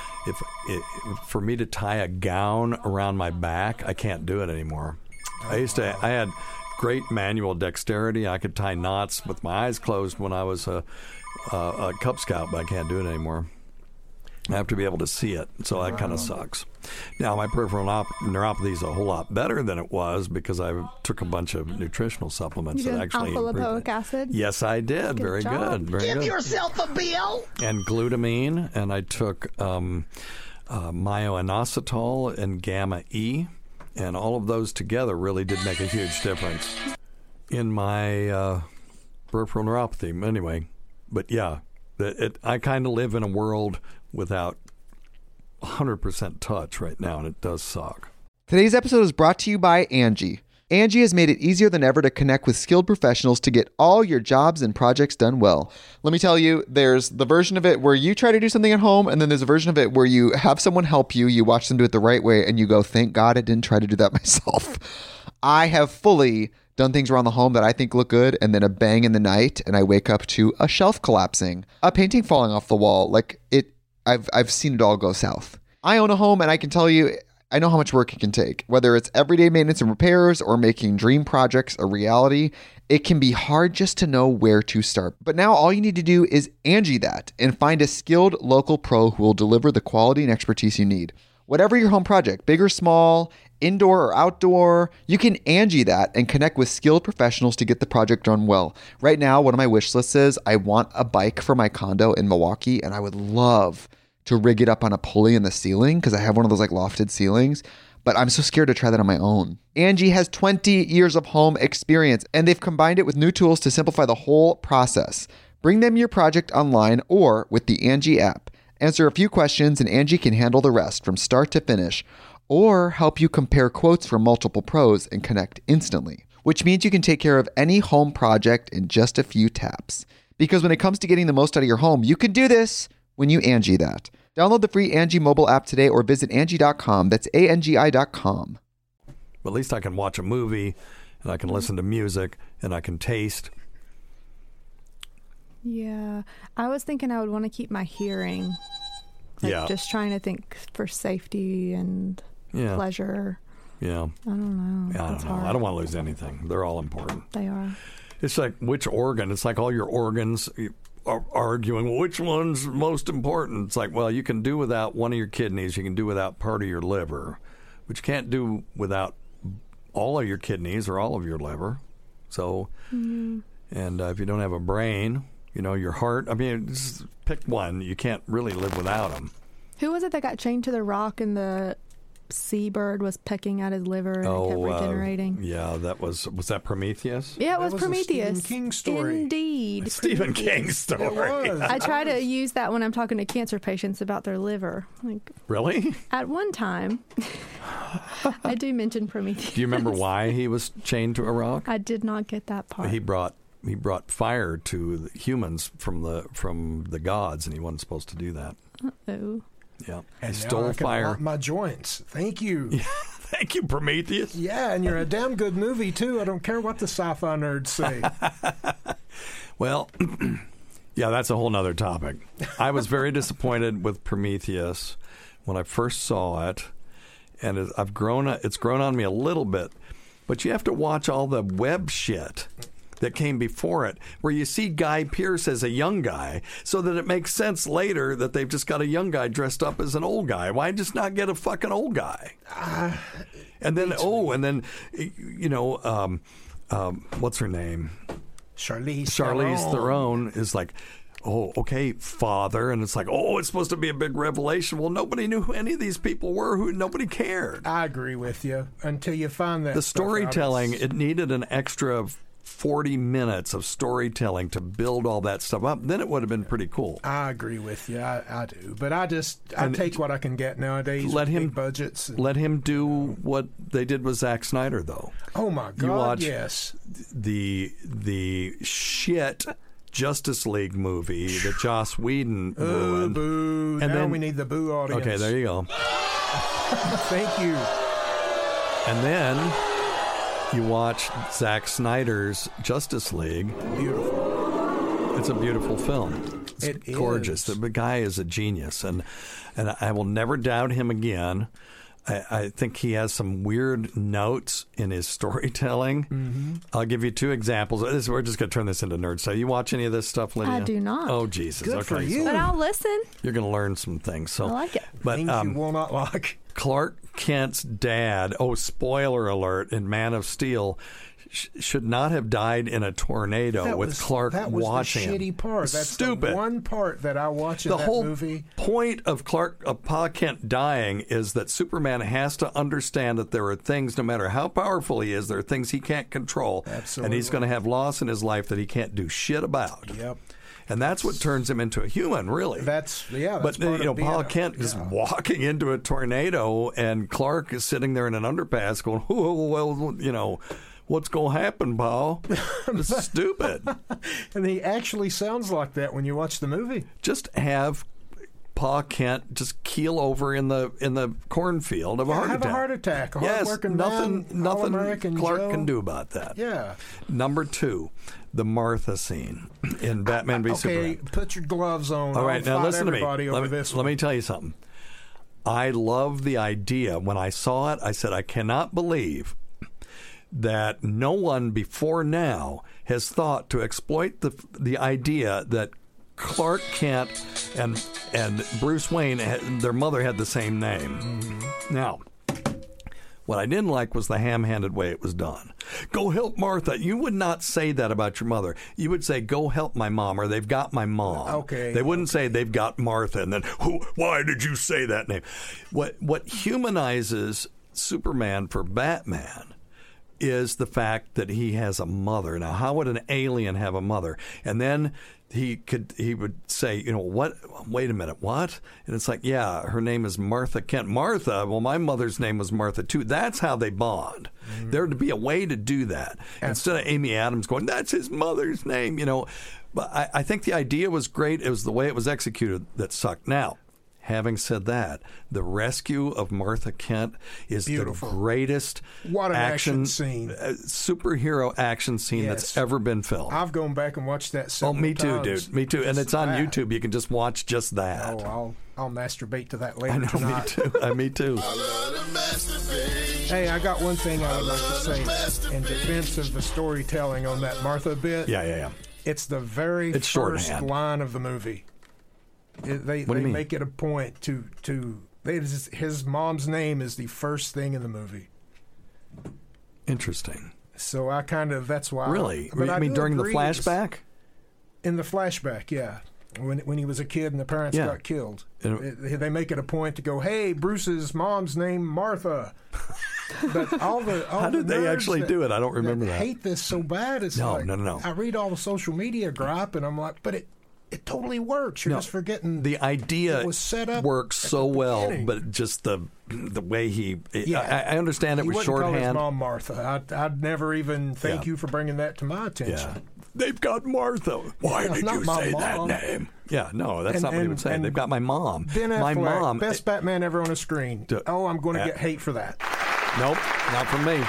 to tie a gown around my back. I can't do it anymore. I had great manual dexterity. I could tie knots with my eyes closed when I was a Cub Scout, but I can't do it anymore. I have to be able to see it, so that kind of sucks. Now, my peripheral neuropathy is a whole lot better than it was because I took a bunch of nutritional supplements You that did actually alpha-lipoic acid? Yes, I did. Very good. Very Give good. yourself a bill. And glutamine, and I took myo-inositol and gamma E, and all of those together really did make a huge difference in my peripheral neuropathy. Anyway, but yeah, I kind of live in a world without 100% touch right now, and it does suck. Today's episode is brought to you by Angie. Angie has made it easier than ever to connect with skilled professionals to get all your jobs and projects done well. Let me tell you, there's the version of it where you try to do something at home, and then there's a version of it where you have someone help you, you watch them do it the right way, and you go, thank God I didn't try to do that myself. I have fully done things around the home that I think look good, and then a bang in the night, and I wake up to a shelf collapsing, a painting falling off the wall. I've seen it all go south. I own a home, and I can tell you, I know how much work it can take. Whether it's everyday maintenance and repairs or making dream projects a reality, it can be hard just to know where to start. But now all you need to do is Angie that and find a skilled local pro who will deliver the quality and expertise you need. Whatever your home project, big or small, indoor or outdoor, you can Angie that and connect with skilled professionals to get the project done well. Right now, one of my wish lists is I want a bike for my condo in Milwaukee, and I would love to rig it up on a pulley in the ceiling because I have one of those like lofted ceilings, but I'm so scared to try that on my own. Angie has 20 years of home experience, and they've combined it with new tools to simplify the whole process. Bring them your project online or with the Angie app. Answer a few questions and Angie can handle the rest from start to finish, or help you compare quotes from multiple pros and connect instantly, which means you can take care of any home project in just a few taps. Because when it comes to getting the most out of your home, you can do this when you Angie that. Download the free Angie mobile app today or visit Angie.com. That's ANGI.com. But at least I can watch a movie, and I can listen to music, and I can taste. Yeah. I was thinking I would want to keep my hearing. Just trying to think for safety and pleasure. Yeah. I don't know. Yeah, I don't know. Hard. I don't want to lose anything. They're all important. They are. It's like which organ? It's like all your organs are arguing, well, which one's most important? It's like, well, you can do without one of your kidneys. You can do without part of your liver. But you can't do without all of your kidneys or all of your liver. So, and if you don't have a brain, your heart, I mean, just pick one. You can't really live without them. Who was it that got chained to the rock and the seabird was pecking at his liver and it kept regenerating? Yeah, was that Prometheus? Yeah, it was Prometheus. A Stephen King story. Indeed. Stephen King story. It was. I try to use that when I'm talking to cancer patients about their liver. Really? At one time, I do mention Prometheus. Do you remember why he was chained to a rock? I did not get that part. He brought fire to the humans from the gods, and he wasn't supposed to do that. Uh-oh. Yeah, and stole fire. My joints. Thank you. Yeah, thank you, Prometheus. Yeah, and you're a damn good movie too. I don't care what the sci-fi nerds say. Well, yeah, that's a whole nother topic. I was very disappointed with Prometheus when I first saw it, and it's grown on me a little bit. But you have to watch all the web shit that came before it, where you see Guy Pearce as a young guy, so that it makes sense later that they've just got a young guy dressed up as an old guy. Why just not get a fucking old guy? And then, what's her name? Charlize Theron is like, oh, okay, father. And it's like, oh, it's supposed to be a big revelation. Well, nobody knew who any of these people were. Nobody cared. I agree with you until you find that. The storytelling, it needed an extra 40 minutes of storytelling to build all that stuff up. Then it would have been pretty cool. I agree with you. I do. But I take what I can get nowadays. Big budgets. Let him do what they did with Zack Snyder, though. Oh, my God, you watch yes. The shit Justice League movie that Joss Whedon ruined. Boo. And then we need the boo audience. Okay, there you go. Thank you. And then you watch Zack Snyder's Justice League. Beautiful. It's a beautiful film. It's gorgeous. The guy is a genius, and I will never doubt him again. I think he has some weird notes in his storytelling. Mm-hmm. I'll give you 2 examples. We're just going to turn this into nerd stuff. You watch any of this stuff, Lydia? I do not. Oh, Jesus. Good okay, for you. But I'll listen. You're going to learn some things. So, I like it. But, Things you will not like. Clark Kent's dad, spoiler alert, in Man of Steel, should not have died in a tornado with Clark watching him. That was the shitty part. That's stupid. The one part that I watch in that movie. The whole point of Pa Kent dying is that Superman has to understand that there are things, no matter how powerful he is, there are things he can't control. Absolutely. And he's going to have loss in his life that he can't do shit about. Yep. And that's what turns him into a human, really. That's but Pa Kent is walking into a tornado, and Clark is sitting there in an underpass going, "Oh, well, what's going to happen, Pa?" It's stupid. And he actually sounds like that when you watch the movie. Just have Pa Kent just keel over in the cornfield of a heart attack. Have a heart attack. Nothing Clark Joe can do about that. Yeah. Number 2, the Martha scene in Batman v Superman. Okay, put your gloves on. All right, now listen to me. Let me tell you something. I love the idea. When I saw it, I said, I cannot believe that no one before now has thought to exploit the idea that Clark Kent and Bruce Wayne, their mother had the same name. Mm-hmm. Now, what I didn't like was the ham-handed way it was done. Go help Martha. You would not say that about your mother. You would say, go help my mom, or they've got my mom. Okay. They wouldn't say they've got Martha, and then, why did you say that name? What humanizes Superman for Batman is the fact that he has a mother. Now, how would an alien have a mother? And then he would say, what? Wait a minute, what? And it's like, yeah, her name is Martha Kent. Martha? Well, my mother's name was Martha too. That's how they bond. Mm-hmm. There to be a way to do that. Instead of Amy Adams going, that's his mother's name, But I think the idea was great. It was the way it was executed that sucked. Now, having said that, the rescue of Martha Kent is beautiful. The greatest action scene, superhero action scene that's ever been filmed. I've gone back and watched that several me too, times. dude. Me too. And it's on YouTube. You can just watch just that. Oh, I'll masturbate to that later I know, tonight. Me too. Hey, I got one thing I would like to say in defense of the storytelling on that Martha bit. Yeah. It's the very first line of the movie. They make it a point to his mom's name is the first thing in the movie. Interesting. So that's why. Really? But I mean, during the flashback? In the flashback, yeah. When he was a kid and the parents got killed. They make it a point to go, hey, Bruce's mom's name Martha. But all how did they actually do it? I don't remember that. I hate this so bad. It's no. I read all the social media gripe and I'm like, but it totally works. You're just forgetting the idea. It was set up. Works so well, but just the way he. I understand it was shorthand. Call his mom Martha. I'd never even thank you for bringing that to my attention. Yeah. They've got Martha. Why did you say that name? Yeah, no, that's not what he would say. They've got my mom. Ben Affleck, my mom, best Batman ever on a screen. I'm going to get hate for that. Nope, not from me.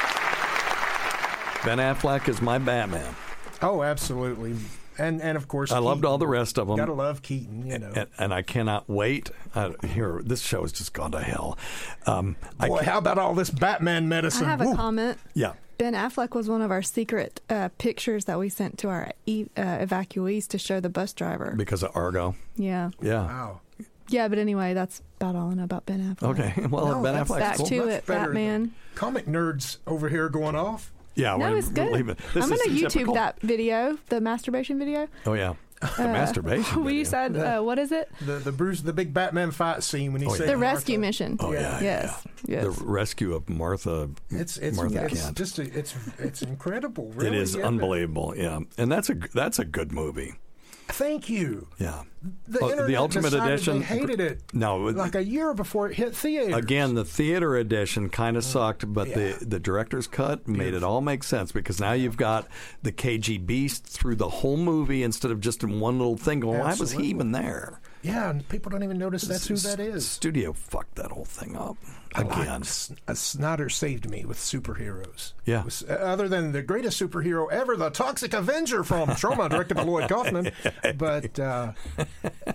Ben Affleck is my Batman. Oh, absolutely. And of course, I loved all the rest of them. Gotta love Keaton, And I cannot wait. This show has just gone to hell. How about all this Batman medicine? I have a comment. Yeah. Ben Affleck was one of our secret pictures that we sent to our evacuees to show the bus driver. Because of Argo? Yeah. Yeah. Wow. Yeah, but anyway, that's about all I know about Ben Affleck. Okay. Well, Ben Affleck's back cool. to it, Batman. Comic nerds over here going off. Yeah, no, it's good. I'm going to YouTube that video, the masturbation video. Oh, yeah. The masturbation video. You said, what is it? The big Batman fight scene when he said the rescue mission. Oh, yeah. Yes. The rescue of Martha. It's incredible. Really. It is unbelievable. Yeah, and that's a good movie. Thank you. Yeah. The Ultimate Edition. They hated it. No, like a year before it hit theaters. Again, the theater edition kind of sucked, but the director's cut made it all make sense because now you've got the KGB through the whole movie instead of just in one little thing. Going, why was he even there? Yeah, and people don't even notice that's who that is. Studio fucked that whole thing up. Again. Snyder saved me with superheroes. Yeah. Other than the greatest superhero ever, the Toxic Avenger from Troma, directed by Lloyd Kaufman. But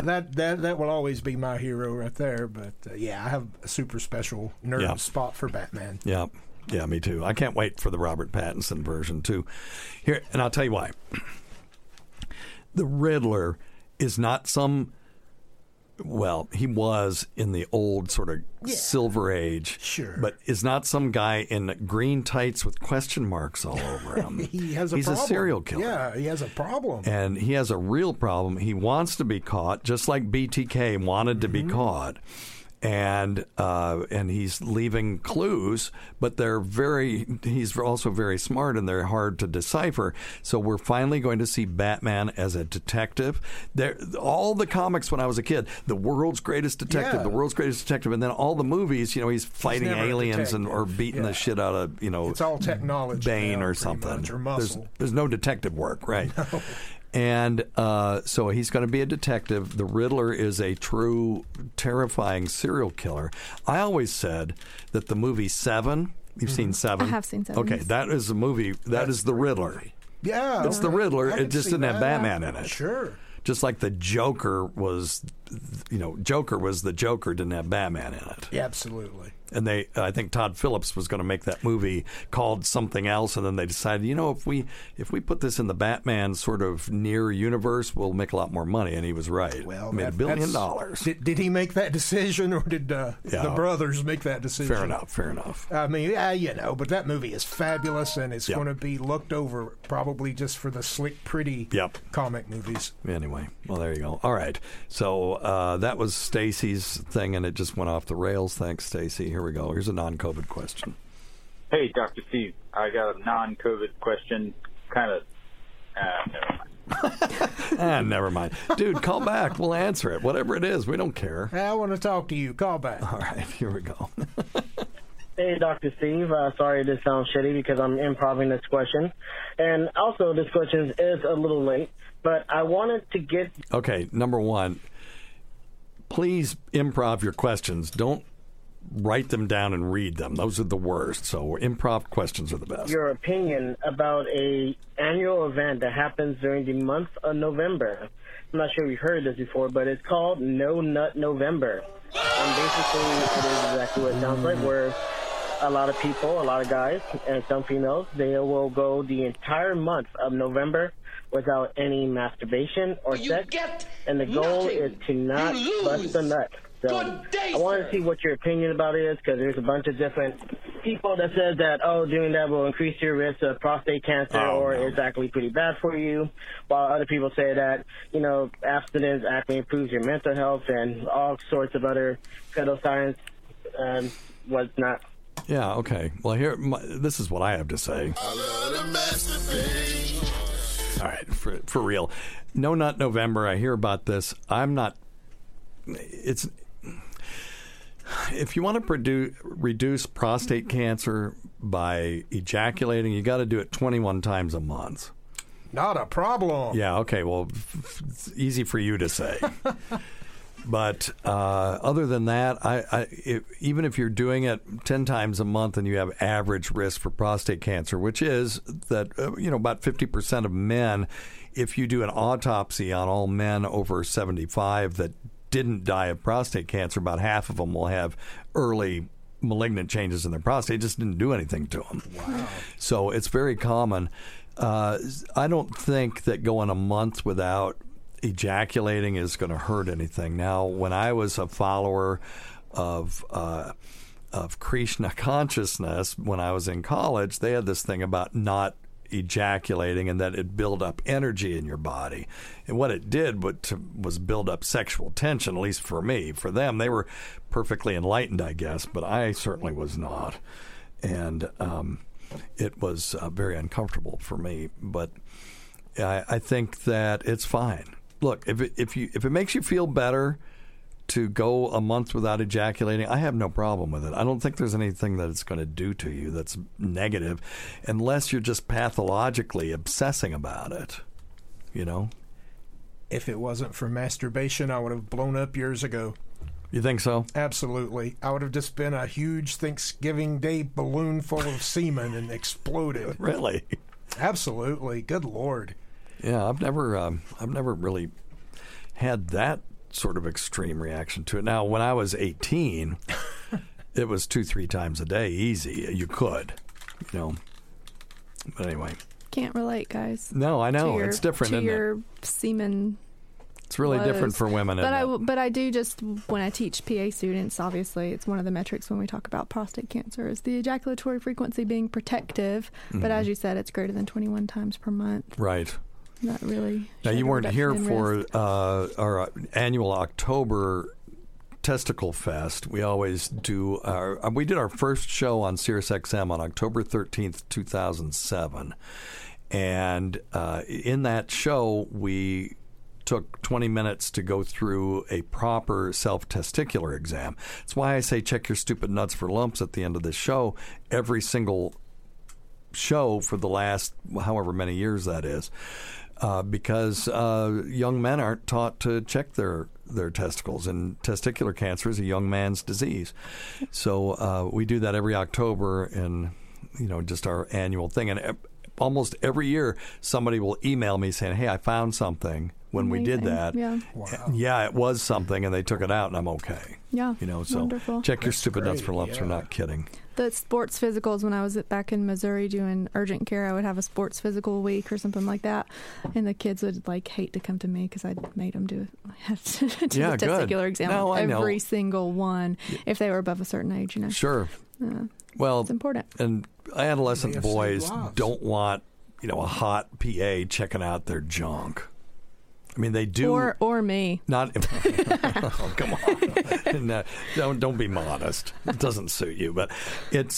that will always be my hero right there. But I have a super special nerd spot for Batman. Yeah. Yeah, me too. I can't wait for the Robert Pattinson version too. Here, and I'll tell you why. The Riddler is not some. Well, he was in the old sort of Silver Age, sure, but is not some guy in green tights with question marks all over him. He's a serial killer. Yeah, he has a problem, and he has a real problem. He wants to be caught, just like BTK wanted to be caught. And he's leaving clues, but he's also very smart and they're hard to decipher. So we're finally going to see Batman as a detective. All the comics when I was a kid, the world's greatest detective, and then all the movies, he's fighting aliens or beating the shit out of, it's all technology. Bane or something. Or muscle. There's no detective work, right? No. And so he's going to be a detective. The Riddler is a true, terrifying serial killer. I always said that the movie Seven, you've seen Seven? I have seen Seven. Okay, that is a movie, that is the Riddler. Yeah. It's the Riddler. It just didn't have Batman in it. Sure. Just like the Joker was, Joker was the Joker, didn't have Batman in it. Yeah, absolutely. And I think Todd Phillips was going to make that movie called something else, and then they decided, if we put this in the Batman sort of near universe, we'll make a lot more money. And he was right. Well, made $1 billion. Did he make that decision, or did the brothers make that decision? Fair enough. I mean, but that movie is fabulous, and it's going to be looked over probably just for the slick, pretty comic movies. Anyway, well, there you go. All right. So that was Stacy's thing, and it just went off the rails. Thanks, Stacy. Here we go. Here's a non-COVID question. Hey, Dr. Steve. I got a non-COVID question. Kind of, never mind. Never mind. Dude, call back. We'll answer it. Whatever it is, we don't care. I want to talk to you. Call back. All right. Here we go. Hey, Dr. Steve. Sorry this sounds shitty because I'm improvising this question. And also, this question is a little late, but I wanted to get... Okay, number one, please improv your questions. Don't write them down and read them. Those are the worst. So improv questions are the best. Your opinion about a annual event that happens during the month of November. I'm not sure if you've heard this before, but it's called No Nut November. And basically, it is exactly what it sounds like, where a lot of people, a lot of guys, and some females, they will go the entire month of November without any masturbation or sex. And the goal is to not bust a nut. So I want to see what your opinion about it is, because there's a bunch of different people that says that, doing that will increase your risk of prostate cancer it's actually pretty bad for you, while other people say that, abstinence actually improves your mental health and all sorts of other pseudoscience was not. Yeah, okay. Well, this is what I have to say. All right, for real. No Nut November, I hear about this. If you want to reduce prostate cancer by ejaculating, you got to do it 21 times a month. Not a problem. Yeah, okay, well, it's easy for you to say. But other than that, even if you're doing it 10 times a month and you have average risk for prostate cancer, which is that, about 50% of men, if you do an autopsy on all men over 75 that didn't die of prostate cancer, about half of them will have early malignant changes in their prostate. It just didn't do anything to them. Wow. So it's very common. I don't think that going a month without ejaculating is going to hurt anything. Now, when I was a follower of Krishna consciousness, when I was in college, they had this thing about not ejaculating and that it build up energy in your body. And what it did was build up sexual tension, at least for me. For them, they were perfectly enlightened, I guess, but I certainly was not. And it was very uncomfortable for me. But I think that it's fine. Look, if it makes you feel better to go a month without ejaculating, I have no problem with it. I don't think there's anything that it's going to do to you that's negative, unless you're just pathologically obsessing about it, If it wasn't for masturbation, I would have blown up years ago. You think so? Absolutely. I would have just been a huge Thanksgiving Day balloon full of semen and exploded. Really? Absolutely. Good Lord. Yeah, I've never really had that sort of extreme reaction to it. Now, when I was 18, it was 2-3 times a day, easy. You could, But anyway. Can't relate, guys. No, I know. It's different, to isn't your it? semen. It's really different for women. But I do just, when I teach PA students, obviously, it's one of the metrics when we talk about prostate cancer is the ejaculatory frequency being protective. Mm-hmm. But as you said, it's greater than 21 times per month. Right. Not really. Now, you weren't here for our annual October Testicle Fest. We always do we did our first show on SiriusXM on October 13th, 2007. And in that show, we took 20 minutes to go through a proper self-testicular exam. That's why I say check your stupid nuts for lumps at the end of this show. Every single show for the last however many years that is. Because young men aren't taught to check their testicles, and testicular cancer is a young man's disease. So we do that every October in, just our annual thing. And almost every year, somebody will email me saying, "Hey, I found something when we did that. Yeah. Wow. Yeah, it was something, and they took it out, and I'm okay." Yeah. So wonderful. check your stupid nuts great, for lumps. yeah. We're not kidding. The sports physicals, when I was back in Missouri doing urgent care, I would have a sports physical week or something like that, and the kids would hate to come to me because I made them do the testicular exam every single one if they were above a certain age. Sure. Well, it's important. And adolescent boys lives. don't want a hot PA checking out their junk. I mean, they do. Or me. Not. Oh, come on. No, don't be modest. It doesn't suit you, but it's.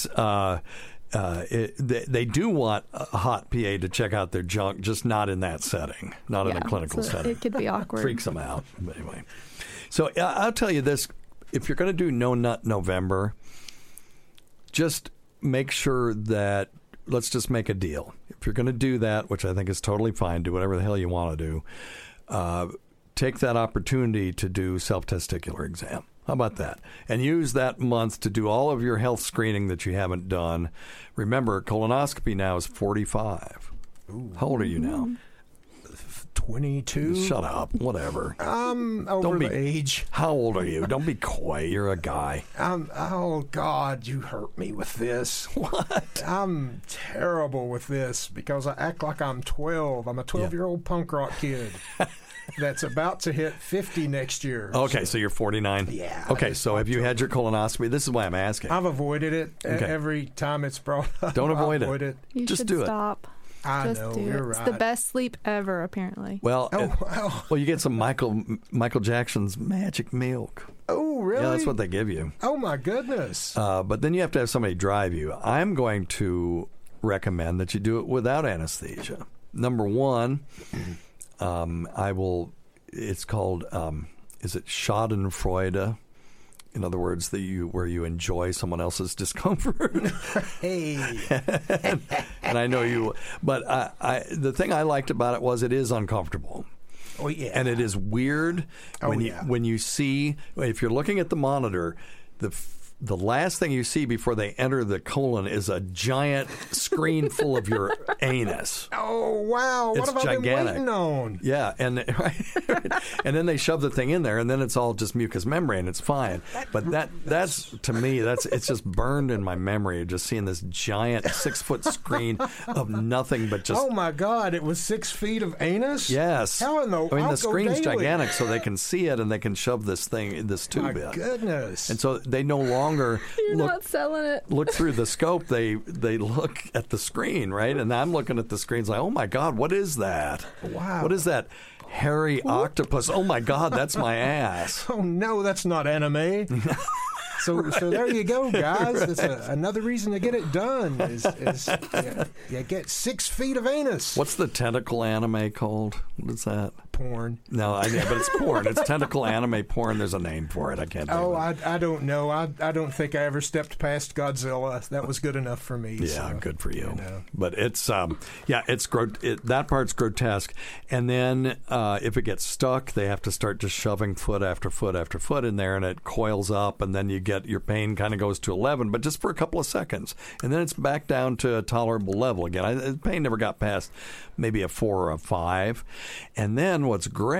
They do want a hot PA to check out their junk, just not in that setting, not in a clinical setting. It could be awkward. Freaks them out. But anyway, so I'll tell you this: if you're going to do No Nut November, just make sure that. Let's just make a deal. If you're going to do that, which I think is totally fine, do whatever the hell you want to do. Take that opportunity to do self-testicular exam. How about that? And use that month to do all of your health screening that you haven't done. Remember, colonoscopy now is 45. Ooh. How old are you now? 22. Shut up. Whatever. Over the age. How old are you? Don't be coy. You're a guy. Oh, God, you hurt me with this. What? I'm terrible with this because I act like I'm 12. I'm a 12-year-old punk rock kid that's about to hit 50 next year. Okay, so you're 49? Yeah. Okay, so have you had your colonoscopy? This is why I'm asking. I've avoided it every time it's brought up. Don't avoid it. You Just should do stop. I Just know, do you're it. right. It's the best sleep ever, apparently. Well, you get some Michael Jackson's Magic Milk. Oh, really? Yeah, that's what they give you. Oh, my goodness. But then you have to have somebody drive you. I'm going to recommend that you do it without anesthesia. Number one, it's called, is it Schadenfreude? In other words, where you enjoy someone else's discomfort. Hey. and I know you, but the thing I liked about it was it is uncomfortable. Oh, yeah. And it is weird when you see, if you're looking at the monitor, the last thing you see before they enter the colon is a giant screen full of your anus. Oh, wow. It's what have gigantic. I been waiting on? Yeah, and and then they shove the thing in there, and then it's all just mucous membrane. It's fine. But that's to me, it's just burned in my memory, just seeing this giant 6-foot screen of nothing but just... Oh, my God. It was 6 feet of anus? Yes. How in the... I mean, I'll the screen's go daily. gigantic, so they can see it, and they can shove this tube in. My goodness. And so they no longer not selling it. Look through the scope. They look at the screen, right? And I'm looking at the screens like, oh my God, what is that? Wow. What is that hairy octopus? Oh my God, that's my ass. Oh no, that's not anime. So there you go, guys. It's another reason to get it done. Is you get 6 feet of anus. What's the tentacle anime called? What is that? Porn. No, but it's porn. It's tentacle anime porn. There's a name for it. I can't. I don't know. I don't think I ever stepped past Godzilla. That was good enough for me. Yeah, so, good for you. But it's that part's grotesque. And then if it gets stuck, they have to start just shoving foot after foot after foot in there, and it coils up, and then your pain kind of goes to 11, but just for a couple of seconds, and then it's back down to a tolerable level again. The pain never got past maybe a 4 or a 5, and then what's great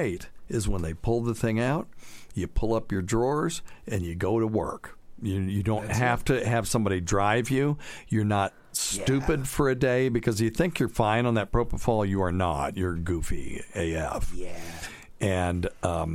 is when they pull the thing out, you pull up your drawers, and you go to work. You don't have to have somebody drive you. You're not stupid for a day because you think you're fine on that propofol. You are not. You're goofy AF. Yeah. And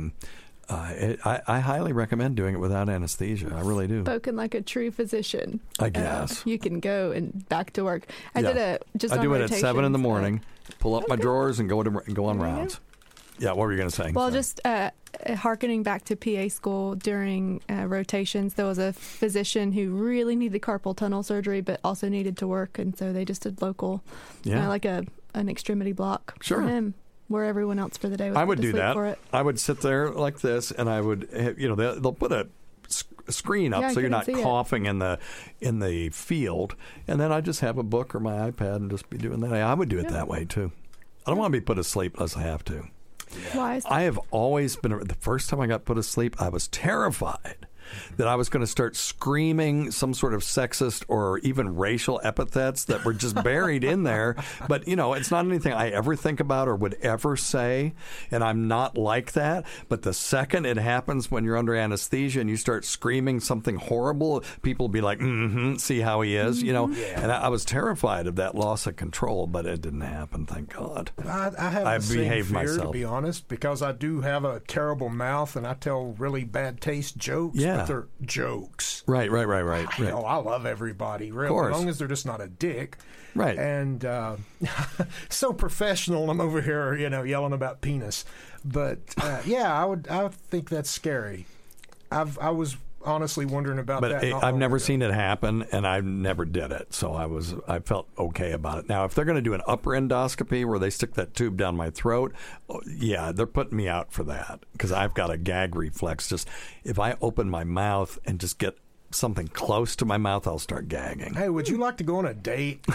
I highly recommend doing it without anesthesia. I really do. Spoken like a true physician. I guess. You can go and back to work. I do it at 7 in the morning, pull up my drawers, and go on rounds. Yeah, what were you going to say? Well, just hearkening back to PA school during rotations, there was a physician who really needed carpal tunnel surgery but also needed to work, and so they just did local, like an extremity block for him, where everyone else for the day I would do that. For it. I would sit there like this, and I would, they'll put a screen up so you're not coughing in the field, and then I just have a book or my iPad and just be doing that. I would do it that way too. I don't want to be put asleep unless I have to. Why? I have always been. The first time I got put asleep, I was terrified that I was going to start screaming some sort of sexist or even racial epithets that were just buried in there. But, it's not anything I ever think about or would ever say, and I'm not like that. But the second it happens when you're under anesthesia and you start screaming something horrible, people will be like, see how he is, And I was terrified of that loss of control, but it didn't happen, thank God. I have the same fear, to be honest, because I do have a terrible mouth and I tell really bad taste jokes. Yeah. But they're jokes. Right. I love everybody, really, as long as they're just not a dick. Right. And so professional, I'm over here, yelling about penis. But I would think that's scary. I was honestly wondering about that. But I've never seen it happen, and I never did it, so I felt okay about it. Now, if they're going to do an upper endoscopy where they stick that tube down my throat, they're putting me out for that because I've got a gag reflex. Just if I open my mouth and just get something close to my mouth, I'll start gagging. Hey, would you like to go on a date?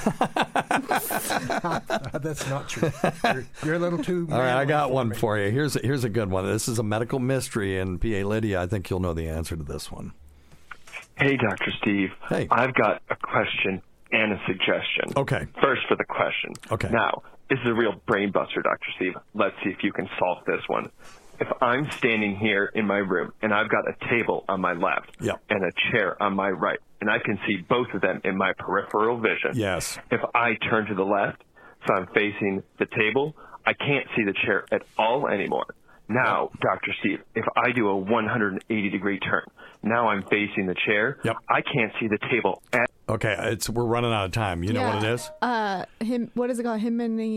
That's not true. You're a little too. All right, I got one for you. Here's a good one. This is a medical mystery, and PA Lydia, I think you'll know the answer to this one. Hey, Dr. Steve. Hey. I've got a question and a suggestion. Okay. First for the question. Okay. Now, this is a real brain buster, Dr. Steve. Let's see if you can solve this one. If I'm standing here in my room and I've got a table on my left and a chair on my right, and I can see both of them in my peripheral vision. Yes. If I turn to the left, so I'm facing the table, I can't see the chair at all anymore. Now, Dr. Steve, if I do a 180-degree turn, now I'm facing the chair. Yep. I can't see the table at Okay, we're running out of time. You know what it is? What is it called?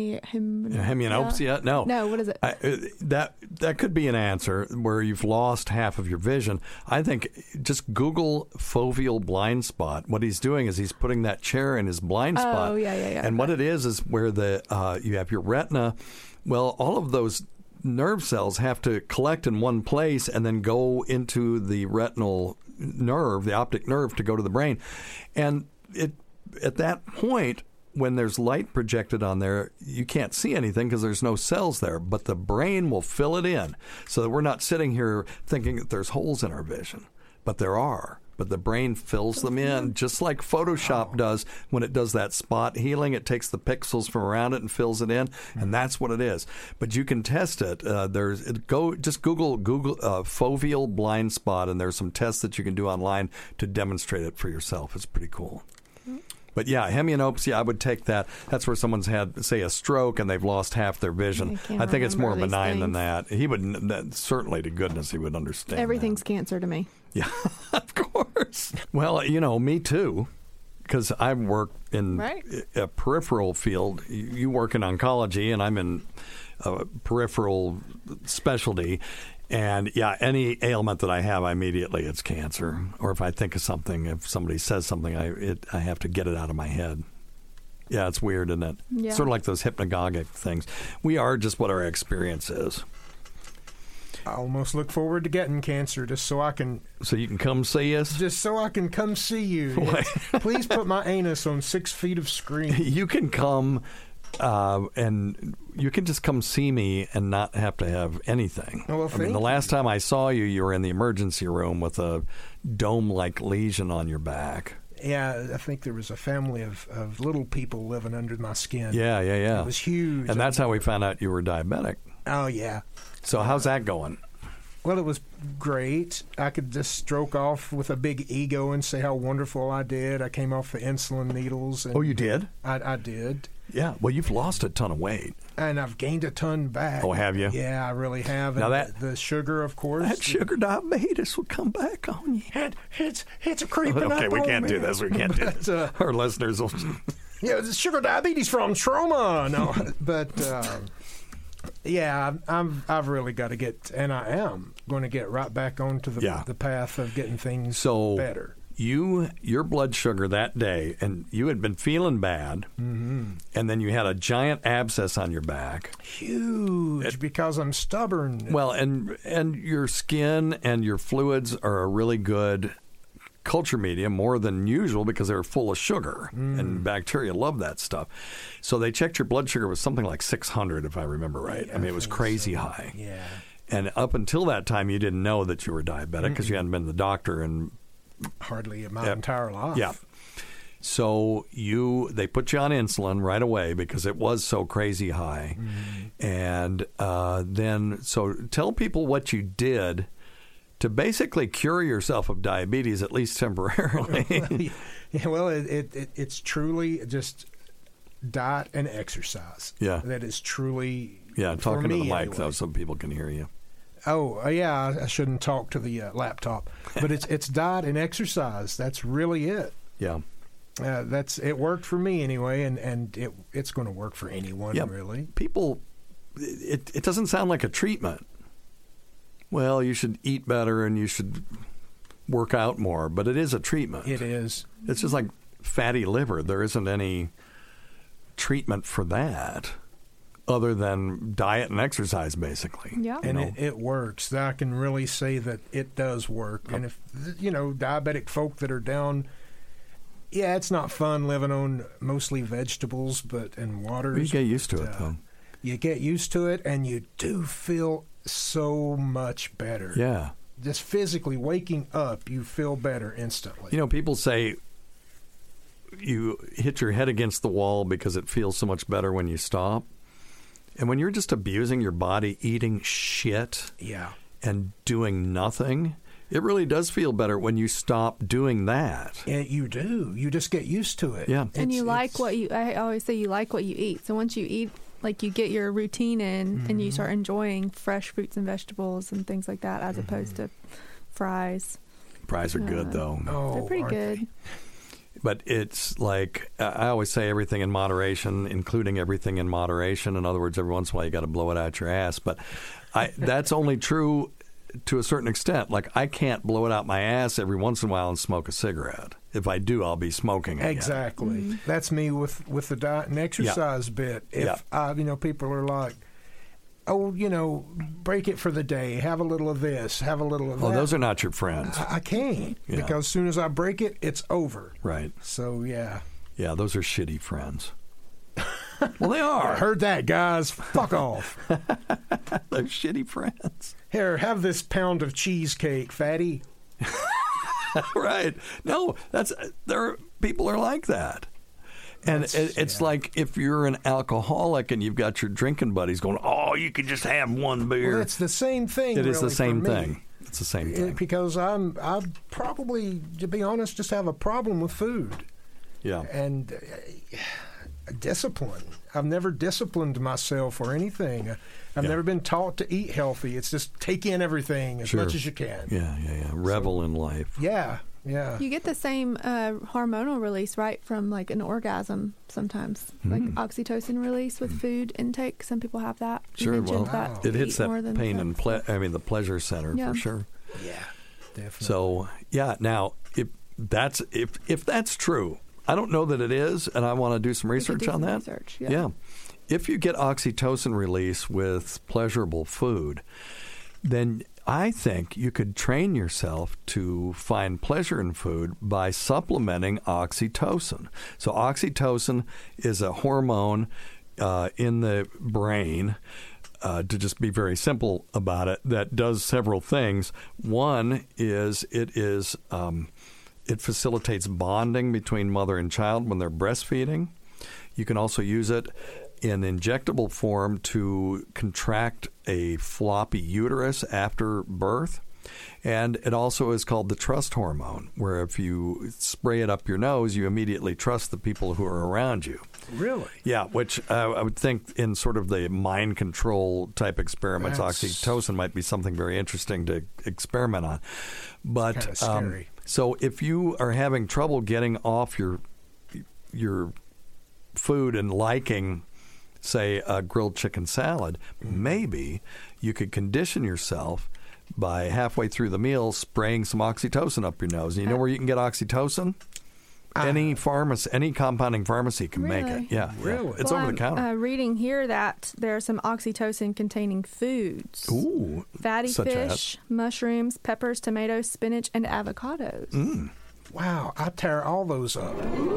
Hemianopsia? No. No, what is it? That could be an answer where you've lost half of your vision. I think just Google foveal blind spot. What he's doing is he's putting that chair in his blind spot. Oh, yeah. And what it is where you have your retina. Well, all of those nerve cells have to collect in one place and then go into the retinal nerve, the optic nerve, to go to the brain. And at that point, when there's light projected on there, you can't see anything because there's no cells there, but the brain will fill it in so that we're not sitting here thinking that there's holes in our vision, but there are. But the brain fills them in, just like Photoshop does when it does that spot healing. It takes the pixels from around it and fills it in, and that's what it is. But you can test it. Just Google foveal blind spot, and there's some tests that you can do online to demonstrate it for yourself. It's pretty cool. But yeah, hemianopsia, I would take that. That's where someone's had, say, a stroke and they've lost half their vision. I think it's more benign than that. He would, certainly to goodness, he would understand. Everything's cancer to me. Yeah, of course. Well, me too, because I work in a peripheral field. You work in oncology, and I'm in a peripheral specialty. And yeah, any ailment that I have, immediately it's cancer. Or if I think of something, if somebody says something, I have to get it out of my head. Yeah, it's weird, isn't it? Yeah. Sort of like those hypnagogic things. We are just what our experience is. I almost look forward to getting cancer just so I can... So you can come see us? Just so I can come see you. Please put my anus on 6 feet of screen. You can come... and you can just come see me and not have to have anything. Well, the last time I saw you, you were in the emergency room with a dome-like lesion on your back. Yeah, I think there was a family of little people living under my skin. Yeah. It was huge. And that's how we found out you were diabetic. Oh, yeah. So how's that going? Well, it was great. I could just stroke off with a big ego and say how wonderful I did. I came off the insulin needles. And you did? I did. Yeah. Well, you've lost a ton of weight. And I've gained a ton back. Oh, have you? Yeah, I really have. Now and the sugar, of course. That sugar diabetes will come back on you. It's a creeping up. Okay, we can't do this. We can't do this. Our listeners will... Yeah, it's sugar diabetes from trauma. No, but... yeah, I've really got to get, and I am going to get right back onto the path of getting things better. Your blood sugar that day, and you had been feeling bad, and then you had a giant abscess on your back. Huge, because I'm stubborn. Well, and your skin and your fluids are a really good culture medium, more than usual, because they're full of sugar, and bacteria love that stuff. So they checked your blood sugar was something like 600, if I remember right. I mean, it was crazy high. Yeah. And up until that time, you didn't know that you were diabetic because you hadn't been to the doctor in hardly my entire life. Yeah. So they put you on insulin right away because it was so crazy high. And then, so tell people what you did to basically cure yourself of diabetes, at least temporarily. Yeah, well, it's truly just diet and exercise. Yeah. That is truly talking for me, to the mic, anyway. though, so people can hear you. Oh, yeah, I shouldn't talk to the laptop. But it's diet and exercise. That's really it. Yeah. It worked for me anyway, and it's going to work for anyone, really. People, it doesn't sound like a treatment. Well, you should eat better and you should work out more, but it is a treatment. It is. It's just like fatty liver. There isn't any treatment for that other than diet and exercise, basically. Yeah. And it works. I can really say that it does work. And if, diabetic folk that are down, it's not fun living on mostly vegetables and waters. You get used to it, though. You get used to it, and you do feel so much better. Yeah. Just physically waking up, you feel better instantly. People say you hit your head against the wall because it feels so much better when you stop. And when you're just abusing your body, eating shit and doing nothing, it really does feel better when you stop doing that. Yeah, you do. You just get used to it. Yeah. And I always say you like what you eat. So once you eat, like you get your routine in and you start enjoying fresh fruits and vegetables and things like that as opposed to fries. Fries are good, though. Oh, they're pretty good. But it's like, I always say everything in moderation, including everything in moderation. In other words, every once in a while you got to blow it out your ass. But that's only true to a certain extent. Like, I can't blow it out my ass every once in a while and smoke a cigarette. If I do, I'll be smoking again. Exactly. That's me with the diet and exercise bit. If people are like, break it for the day, have a little of this, have a little of that. Oh, those are not your friends. I can't because as soon as I break it, it's over. Right. So, yeah. Yeah, those are shitty friends. Well, they are. I heard that, guys. Fuck off. They're shitty friends. Here, have this pound of cheesecake, fatty. Right. No, people are like that. And it's like if you're an alcoholic and you've got your drinking buddies going, oh, you can just have one beer. Well, it's the same thing. It is really, the same for me. thing. It's the same thing. Because I probably, to be honest, just have a problem with food. Yeah. And discipline. I've never disciplined myself or anything. I've never been taught to eat healthy. It's just take in everything as much as you can. Yeah. Revel in life. Yeah. You get the same hormonal release, right, from like an orgasm sometimes, like oxytocin release with food intake. Some people have that. Sure, it hits that pain and the pleasure center for sure. Yeah, definitely. So now if that's true, I don't know that it is, and I want to do some research on that. Yeah, if you get oxytocin release with pleasurable food, then I think you could train yourself to find pleasure in food by supplementing oxytocin. So oxytocin is a hormone in the brain, to just be very simple about it, that does several things. One is it facilitates bonding between mother and child when they're breastfeeding. You can also use it in injectable form to contract a floppy uterus after birth. And it also is called the trust hormone, where if you spray it up your nose, you immediately trust the people who are around you. Really? Yeah, which I would think in sort of the mind control type experiments, oxytocin might be something very interesting to experiment on. But kinda scary. So if you are having trouble getting off your food and liking, say, a grilled chicken salad, maybe you could condition yourself by halfway through the meal spraying some oxytocin up your nose. And you know where you can get oxytocin? Any pharmacy, any compounding pharmacy can make it. Yeah, really. It's over the counter. I'm reading here that there are some oxytocin-containing foods. Ooh, fatty such fish, mushrooms, peppers, tomatoes, spinach, and avocados. Wow, I tear all those up.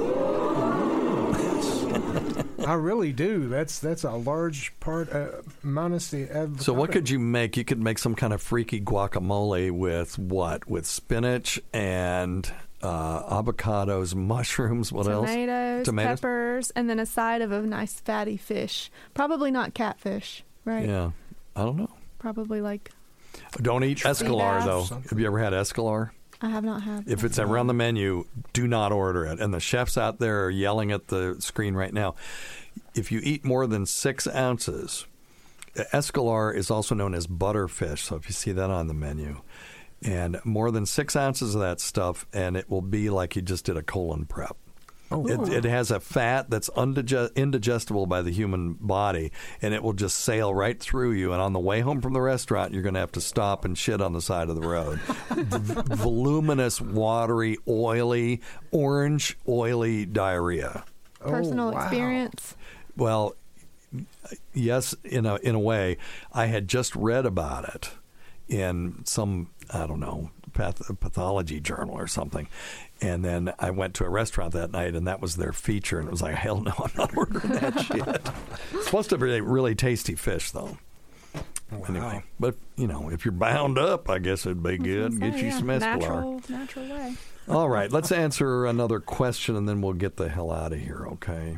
I really do. That's a large part, minus the avocado. So what could you make? You could make some kind of freaky guacamole with what? With spinach and avocados, mushrooms, what else? Tomatoes, peppers, and then a side of a nice fatty fish. Probably not catfish, right? Yeah, I don't know. Probably like... Don't eat escalar, though. Something. Have you ever had escalar? I have not had. If it's around the menu, do not order it. And the chefs out there are yelling at the screen right now. If you eat more than 6 ounces, escalar is also known as butterfish. So if you see that on the menu, and more than 6 ounces of that stuff, and it will be like you just did a colon prep. Oh. It has a fat that's indigestible by the human body, and it will just sail right through you. And on the way home from the restaurant, you're going to have to stop and shit on the side of the road. Voluminous, watery, oily, orange, oily diarrhea. Personal experience? Well, yes, in a way. I had just read about it in some, I don't know, pathology journal or something. And then I went to a restaurant that night, and that was their feature. And it was like, hell no, I'm not ordering that shit. It's supposed to be really tasty fish, though. Wow. Anyway, but, if you're bound up, I guess it'd be good. Get you some escalar. Natural way. All right, let's answer another question, and then we'll get the hell out of here, okay?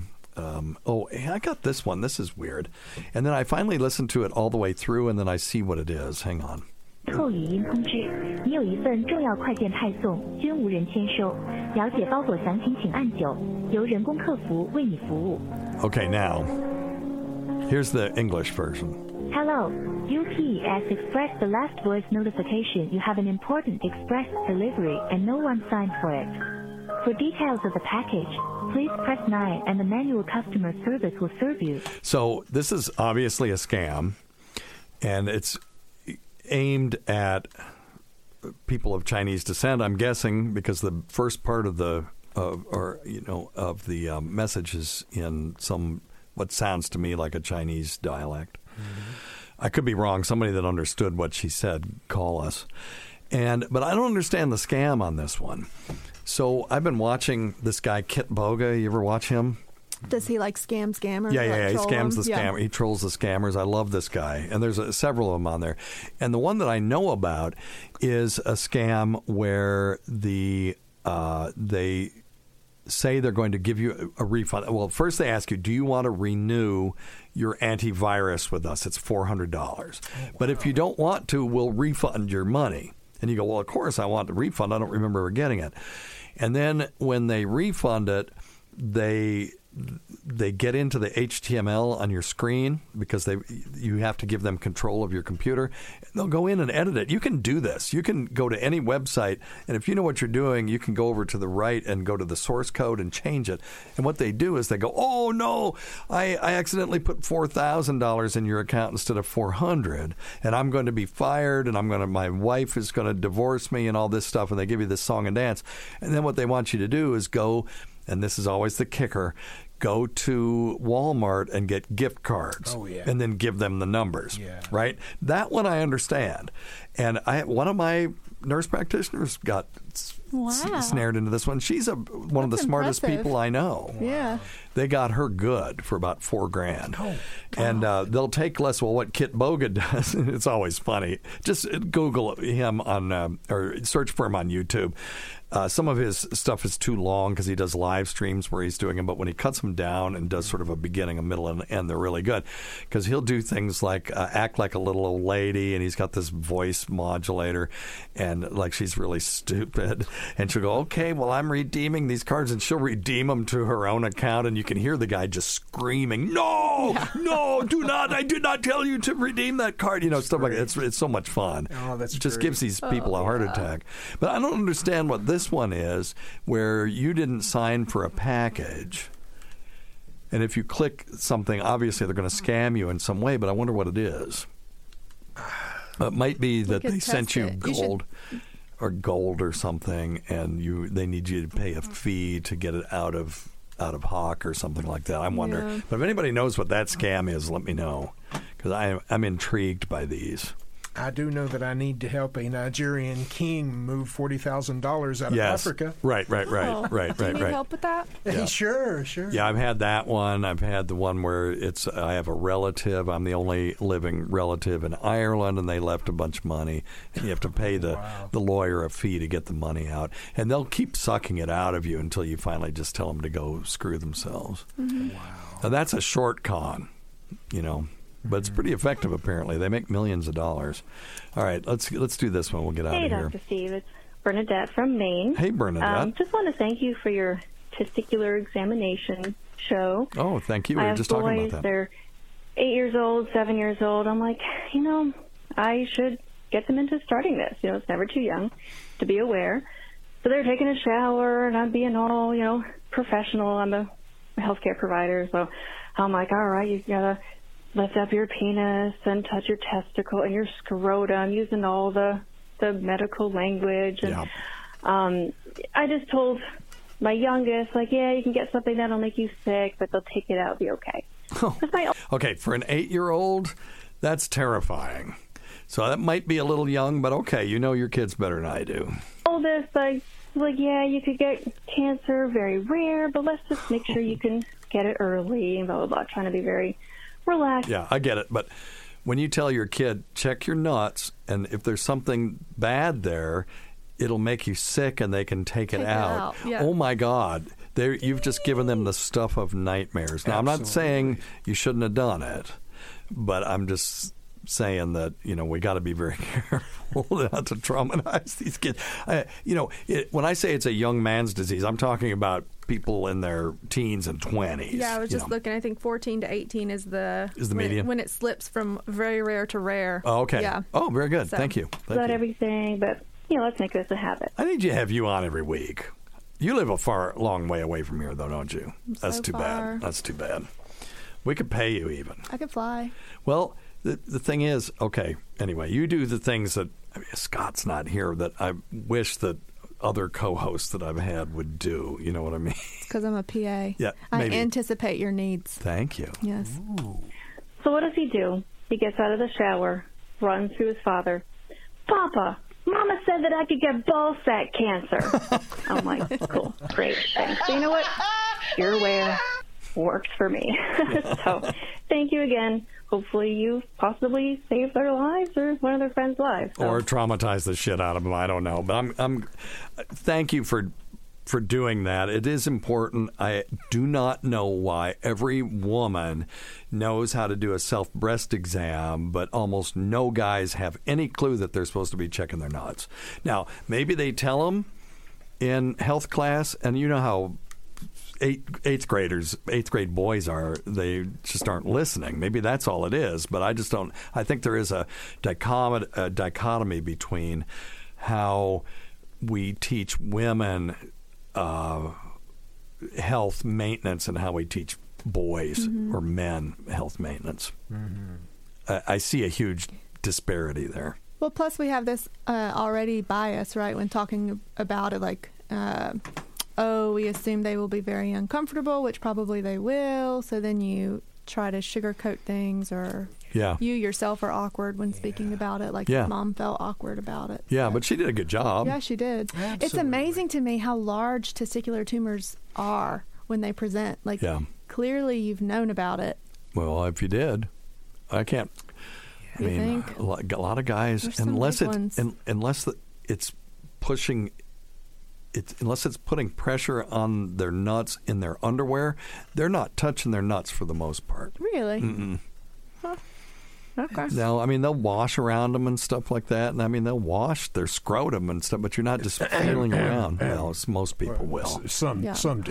I got this one. This is weird. And then I finally listened to it all the way through, and then I see what it is. Hang on. 后语音通知，你有一份重要快件派送，均无人签收。了解包裹详情请按9，由人工客服为你服务。 Okay, now, here's the English version. Hello, UP has expressed the last voice notification you have an important express delivery and no one signed for it. For details of the package, please press 9 and the manual customer service will serve you. So this is obviously a scam, and it's aimed at people of Chinese descent, I'm guessing, because the first part of the message is in some what sounds to me like a Chinese dialect. Mm-hmm. I could be wrong. Somebody that understood what she said, call us. But I don't understand the scam on this one. So I've been watching this guy Kit Boga. You ever watch him? Does he like scammers? Yeah. He scams the scammer. He trolls the scammers. I love this guy. And there's several of them on there. And the one that I know about is a scam where they say they're going to give you a refund. Well, first they ask you, do you want to renew your antivirus with us? It's $400. Oh, wow. But if you don't want to, we'll refund your money. And you go, well, of course I want the refund. I don't remember getting it. And then when they refund it, they get into the HTML on your screen because you have to give them control of your computer. And they'll go in and edit it. You can do this. You can go to any website, and if you know what you're doing, you can go over to the right and go to the source code and change it. And what they do is they go, oh, no, I accidentally put $4,000 in your account instead of $400, and I'm going to be fired, and my wife is going to divorce me and all this stuff, and they give you this song and dance. And then what they want you to do is go, and this is always the kicker, go to Walmart and get gift cards and then give them the numbers, right? That one I understand. And one of my nurse practitioners got snared into this one. She's one of the smartest people I know. Yeah. They got her good for about $4,000. Oh, and they'll take less. Well, what Kit Boga does, it's always funny. Just Google him or search for him on YouTube. Some of his stuff is too long because he does live streams where he's doing them, but when he cuts them down and does sort of a beginning, a middle, and end, they're really good. Because he'll do things like act like a little old lady, and he's got this voice modulator, and like she's really stupid. And she'll go, okay, well, I'm redeeming these cards, and she'll redeem them to her own account, and you can hear the guy just screaming, no, do not, I did not tell you to redeem that card. Stuff like that. It's so much fun. Oh, that's It just great. gives these people a heart attack. But I don't understand what this one is, where you didn't sign for a package. And if you click something, obviously they're going to scam you in some way, but I wonder what it is. It might be that they sent you gold or something, and they need you to pay a fee to get it out of Hawk or something like that. I'm wondering. Yeah. But if anybody knows what that scam is, let me know, because I'm intrigued by these. I do know that I need to help a Nigerian king move $40,000 out of Africa. Right. Do you need help with that? Yeah. Sure. Yeah, I've had that one. I've had the one where I have a relative. I'm the only living relative in Ireland, and they left a bunch of money. And you have to pay the lawyer a fee to get the money out. And they'll keep sucking it out of you until you finally just tell them to go screw themselves. Mm-hmm. Wow. Now, that's a short con, But it's pretty effective, apparently. They make millions of dollars. All right, let's do this one. We'll get out of here. Hey, Dr. Steve. It's Bernadette from Maine. Hey, Bernadette. Just want to thank you for your testicular examination show. Oh, thank you. We I were have just boys, talking about that. They're 8 years old, 7 years old. I'm like, I should get them into starting this. It's never too young to be aware. So they're taking a shower, and I'm being all, professional. I'm a healthcare provider, so I'm like, all right, you got to lift up your penis and touch your testicle and your scrotum, using all the medical language. And I just told my youngest, you can get something that'll make you sick, but they'll take it out, it'll be okay. Okay, for an 8-year-old, that's terrifying. So that might be a little young, but okay, your kids better than I do. Oldest, you could get cancer, very rare, but let's just make sure you can get it early, and blah, blah, blah, trying to be very relaxed. Yeah, I get it. But when you tell your kid, check your nuts, and if there's something bad there, it'll make you sick and they can take it out. Yeah. Oh, my God. You've just given them the stuff of nightmares. Now, I'm not saying you shouldn't have done it, but I'm just saying that, we got to be very careful not to traumatize these kids. When I say it's a young man's disease, I'm talking about people in their teens and 20s. Yeah, I was just looking. I think 14 to 18 is the median when it slips from very rare to rare. Oh, okay. Yeah. Oh, very good. So, Thank you. Not everything, but let's make this a habit. I need to have you on every week. You live a long way away from here, though, don't you? That's too bad. That's too bad. We could pay you even. I could fly. Well, the thing is, okay, anyway, you do the things that Scott's not here that I wish that other co-hosts that I've had would do. You know what I mean? It's because I'm a PA. Yeah, I maybe. anticipate your needs. Thank you. Yes. Ooh. So what does he do? He gets out of the shower, runs to his father. Papa, Mama said that I could get ball sack cancer. I'm like, cool, great, thanks. So you know what? You're aware. Works for me. So thank you again. Hopefully you possibly saved their lives or one of their friends' lives. So. Or traumatize the shit out of them. I don't know. But I'm thank you for doing that. It is important. I do not know why every woman knows how to do a self-breast exam, but almost no guys have any clue that they're supposed to be checking their nuts. Now, maybe they tell them in health class, and you know how eighth grade boys are, they just aren't listening. Maybe that's all it is, but I just don't. I think there is a dichotomy between how we teach women health maintenance and how we teach boys or men health maintenance. I see a huge disparity there. Well, plus we have this already bias, right, when talking about it, like, we assume they will be very uncomfortable, which probably they will, so then you try to sugarcoat things, or you yourself are awkward when speaking about it, like your mom felt awkward about it. Yeah, but she did a good job. Yeah, she did. Absolutely. It's amazing to me how large testicular tumors are when they present. Like, clearly you've known about it. Well, if you did, I can't. I mean, a lot of guys, unless it's pushing unless it's putting pressure on their nuts in their underwear, they're not touching their nuts for the most part. Really? Mm-mm. Huh. Okay. No, I mean, they'll wash around them and stuff like that. And I mean, they'll wash their scrotum and stuff, but you're not just feeling around. Well, most people will. Some do.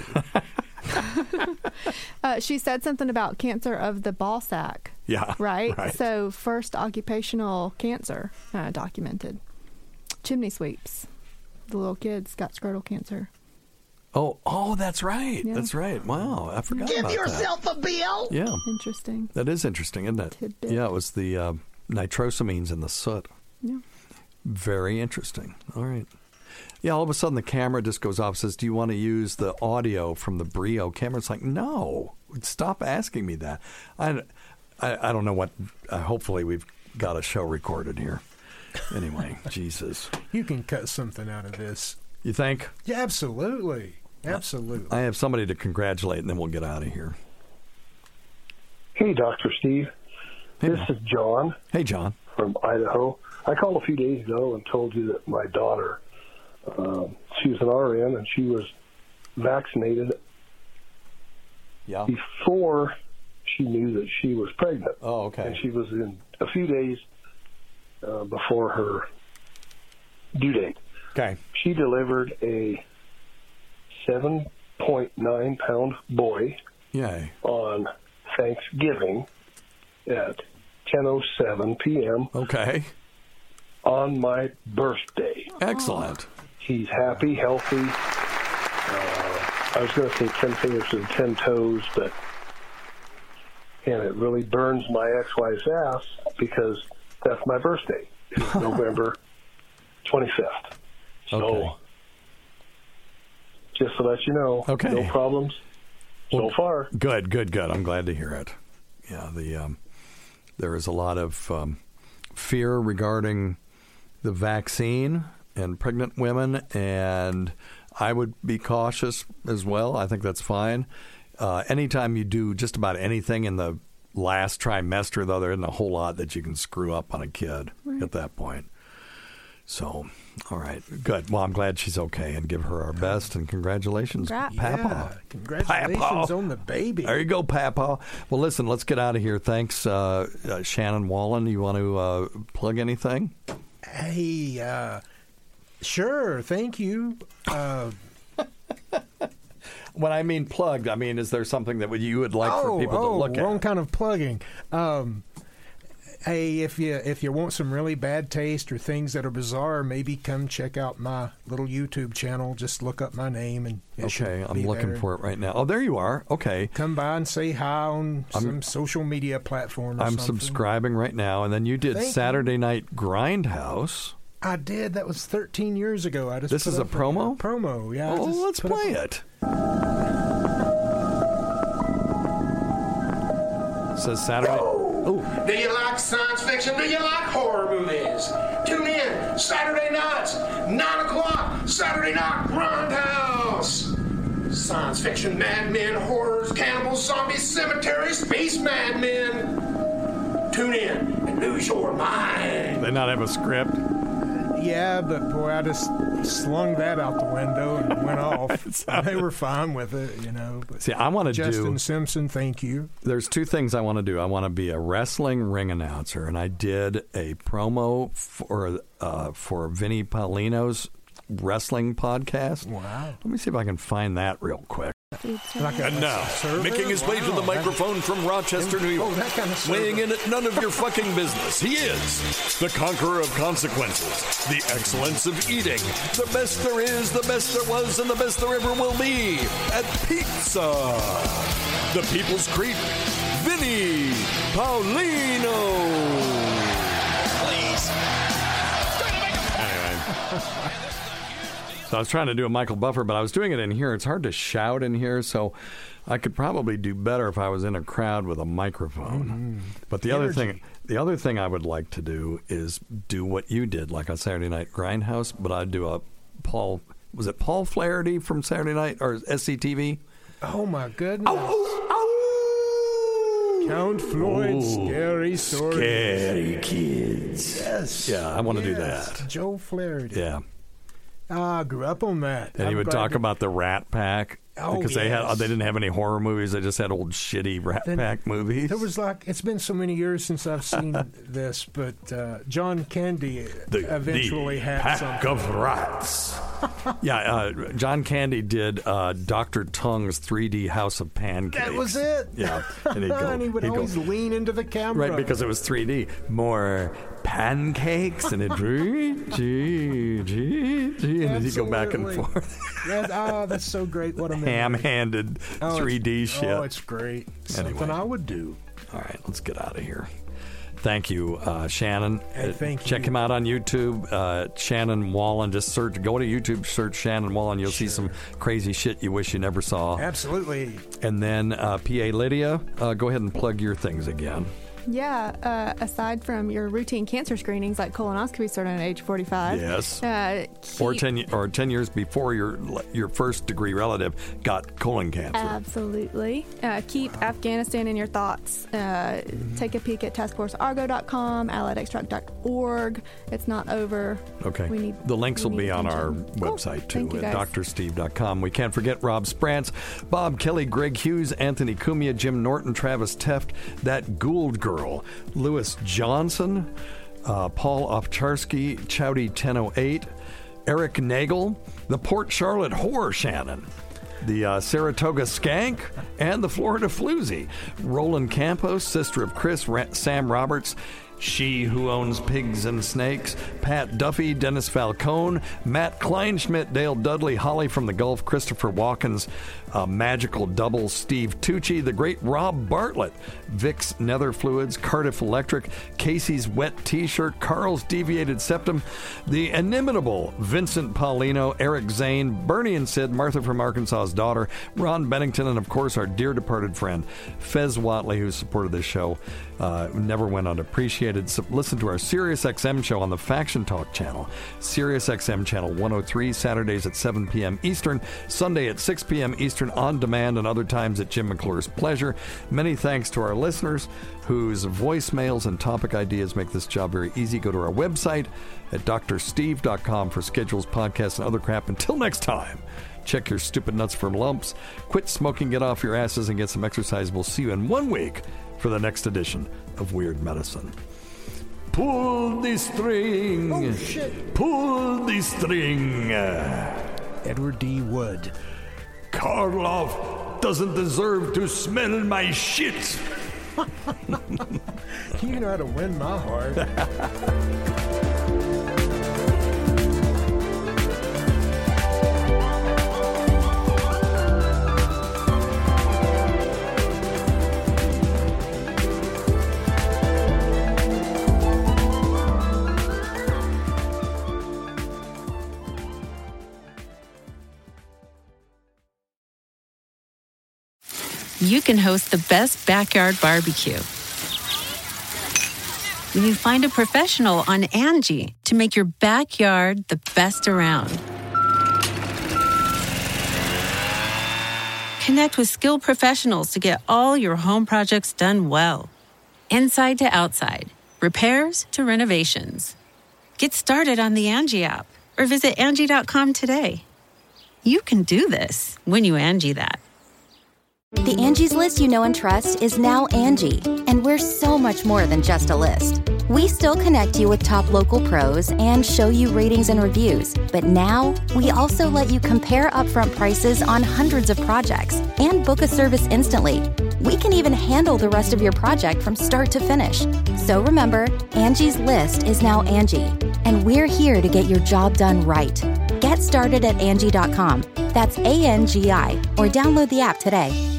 She said something about cancer of the ball sack. Yeah. Right? So, first occupational cancer documented. Chimney sweeps. The little kids got scrotal cancer. Oh, that's right. Yeah. That's right. Wow, I forgot Give about yourself a bill. that. Yeah. Interesting. That is interesting, isn't it? Tidbit. Yeah, it was the nitrosamines in the soot. Yeah. Very interesting. All right. Yeah, all of a sudden the camera just goes off, says, do you want to use the audio from the Brio camera? It's like, no, stop asking me that. I don't know what, hopefully we've got a show recorded here. Anyway, Jesus. You can cut something out of this. You think? Yeah, absolutely. Absolutely. I have somebody to congratulate, and then we'll get out of here. Hey, Dr. Steve. This is John. Hey, John. From Idaho. I called a few days ago and told you that my daughter, she was an RN, and she was vaccinated before she knew that she was pregnant. Oh, okay. And she was in a few days before her due date. Okay. She delivered a 7.9-pound boy on Thanksgiving at 10:07 p.m. Okay. On my birthday. Excellent. He's happy, healthy. I was going to say 10 fingers and 10 toes, and it really burns my ex-wife's ass because that's my birthday. It's November 25th. So, just to let you know, no problems so far. Good. I'm glad to hear it. Yeah, there is a lot of fear regarding the vaccine and pregnant women, and I would be cautious as well. I think that's fine. Anytime you do just about anything in the last trimester, though, there isn't a whole lot that you can screw up on a kid at that point. So, all right, good. Well, I'm glad she's okay, and give her our best, and congratulations, Papa. Yeah, congratulations on the baby. There you go, Papa. Well, listen, let's get out of here. Thanks, Shannon Wallen. You want to plug anything? Hey, sure, thank you. When I mean plugged, I mean, is there something that you would like for people to look at? Wrong kind of plugging. Hey, if you want some really bad taste or things that are bizarre, maybe come check out my little YouTube channel. Just look up my name and I'm looking for it right now. Oh, there you are. Okay. Come by and say hi on some social media platform. I'm subscribing right now, and then you did Saturday Night Grindhouse. I did. That was 13 years ago. This is a promo? Promo, yeah. Oh, let's play it. It says Saturday. Oh. Do you like science fiction? Do you like horror movies? Tune in Saturday nights, 9 o'clock, Saturday Night Grindhouse. Science fiction, madmen, horrors, cannibals, zombies, cemeteries, space madmen. Tune in and lose your mind. They not have a script? Yeah, but boy, I just slung that out the window and went off. They were fine with it, you know. But see, I want to do Justin Simpson. Thank you. There's two things I want to do. I want to be a wrestling ring announcer, and I did a promo for Vinny Paulino's wrestling podcast. Wow. Let me see if I can find that real quick. And now, making his way to the microphone from Rochester, New York, weighing in at none of your fucking business, he is the conqueror of consequences, the excellence of eating, the best there is, the best there was, and the best there ever will be at pizza. The People's Creep, Vinny Paulino. Please. Anyway. So I was trying to do a Michael Buffer, but I was doing it in here. It's hard to shout in here, so I could probably do better if I was in a crowd with a microphone. Mm-hmm. But the other thing I would like to do is do what you did, like on Saturday Night Grindhouse, but I'd do a Paul Flaherty from Saturday Night or SCTV? Oh my goodness. Count Floyd's Scary Stories. Scary Kids. Yes. Yeah, I want to do that. Joe Flaherty. Yeah. I grew up on that. And he would talk about the Rat Pack. Oh, because they didn't have any horror movies. They just had old shitty Rat Pack movies. There was it's been so many years since I've seen this, but John Candy eventually had Pack something. of Rats. Yeah, John Candy did Dr. Tongue's 3D House of Pancakes. That was it. Yeah. And he would always lean into the camera. Right, because it was 3D. More pancakes, and it'd and then he'd go back and forth. That's so great. What a ham-handed 3D shit. Oh, it's great. Something I would do. All right, let's get out of here. Thank you, Shannon. Hey, thank you. Check him out on YouTube, Shannon Wallen. Just go to YouTube, search Shannon Wallen. You'll see some crazy shit you wish you never saw. Absolutely. And then, PA Lydia, go ahead and plug your things again. Yeah, aside from your routine cancer screenings like colonoscopy starting at age 45. Yes. Or 10 years before your first degree relative got colon cancer. Absolutely. Keep Afghanistan in your thoughts. Take a peek at taskforceargo.com, alliedextract.org. It's not over. Okay. The links will be on our website too at drsteve.com. We can't forget Rob Sprance, Bob Kelly, Greg Hughes, Anthony Cumia, Jim Norton, Travis Teft, that Gould Girl, Lewis Johnson, Paul Ovcharsky, Chowdy 1008, Eric Nagel, the Port Charlotte Whore Shannon, the Saratoga Skank, and the Florida Floozy, Roland Campos, sister of Chris, Sam Roberts, She Who Owns Pigs and Snakes, Pat Duffy, Dennis Falcone, Matt Kleinschmidt, Dale Dudley, Holly from the Gulf, Christopher Watkins, Magical Double, Steve Tucci, the great Rob Bartlett, Vicks Nether Fluids, Cardiff Electric, Casey's Wet T-Shirt, Carl's Deviated Septum, the inimitable Vincent Paulino, Eric Zane, Bernie and Sid, Martha from Arkansas's Daughter, Ron Bennington, and of course our dear departed friend Fez Watley, who supported this show. Never went unappreciated. So listen to our SiriusXM show on the Faction Talk channel, SiriusXM channel 103, Saturdays at 7 p.m. Eastern, Sunday at 6 p.m. Eastern on demand, and other times at Jim McClure's pleasure. Many thanks to our listeners whose voicemails and topic ideas make this job very easy. Go to our website at drsteve.com for schedules, podcasts, and other crap. Until next time, check your stupid nuts for lumps, quit smoking, get off your asses, and get some exercise. We'll see you in 1 week for the next edition of Weird Medicine. Pull the string. Oh, shit. Pull the string. Edward D. Wood. Karloff doesn't deserve to smell my shit. You know how to win my heart. You can host the best backyard barbecue when you find a professional on Angie to make your backyard the best around. Connect with skilled professionals to get all your home projects done well. Inside to outside, repairs to renovations. Get started on the Angie app or visit Angie.com today. You can do this when you Angie that. The Angie's List you know and trust is now Angie, and we're so much more than just a list. We still connect you with top local pros and show you ratings and reviews, but now we also let you compare upfront prices on hundreds of projects and book a service instantly. We can even handle the rest of your project from start to finish. So remember, Angie's List is now Angie, and we're here to get your job done right. Get started at Angie.com. That's ANGI, or download the app today.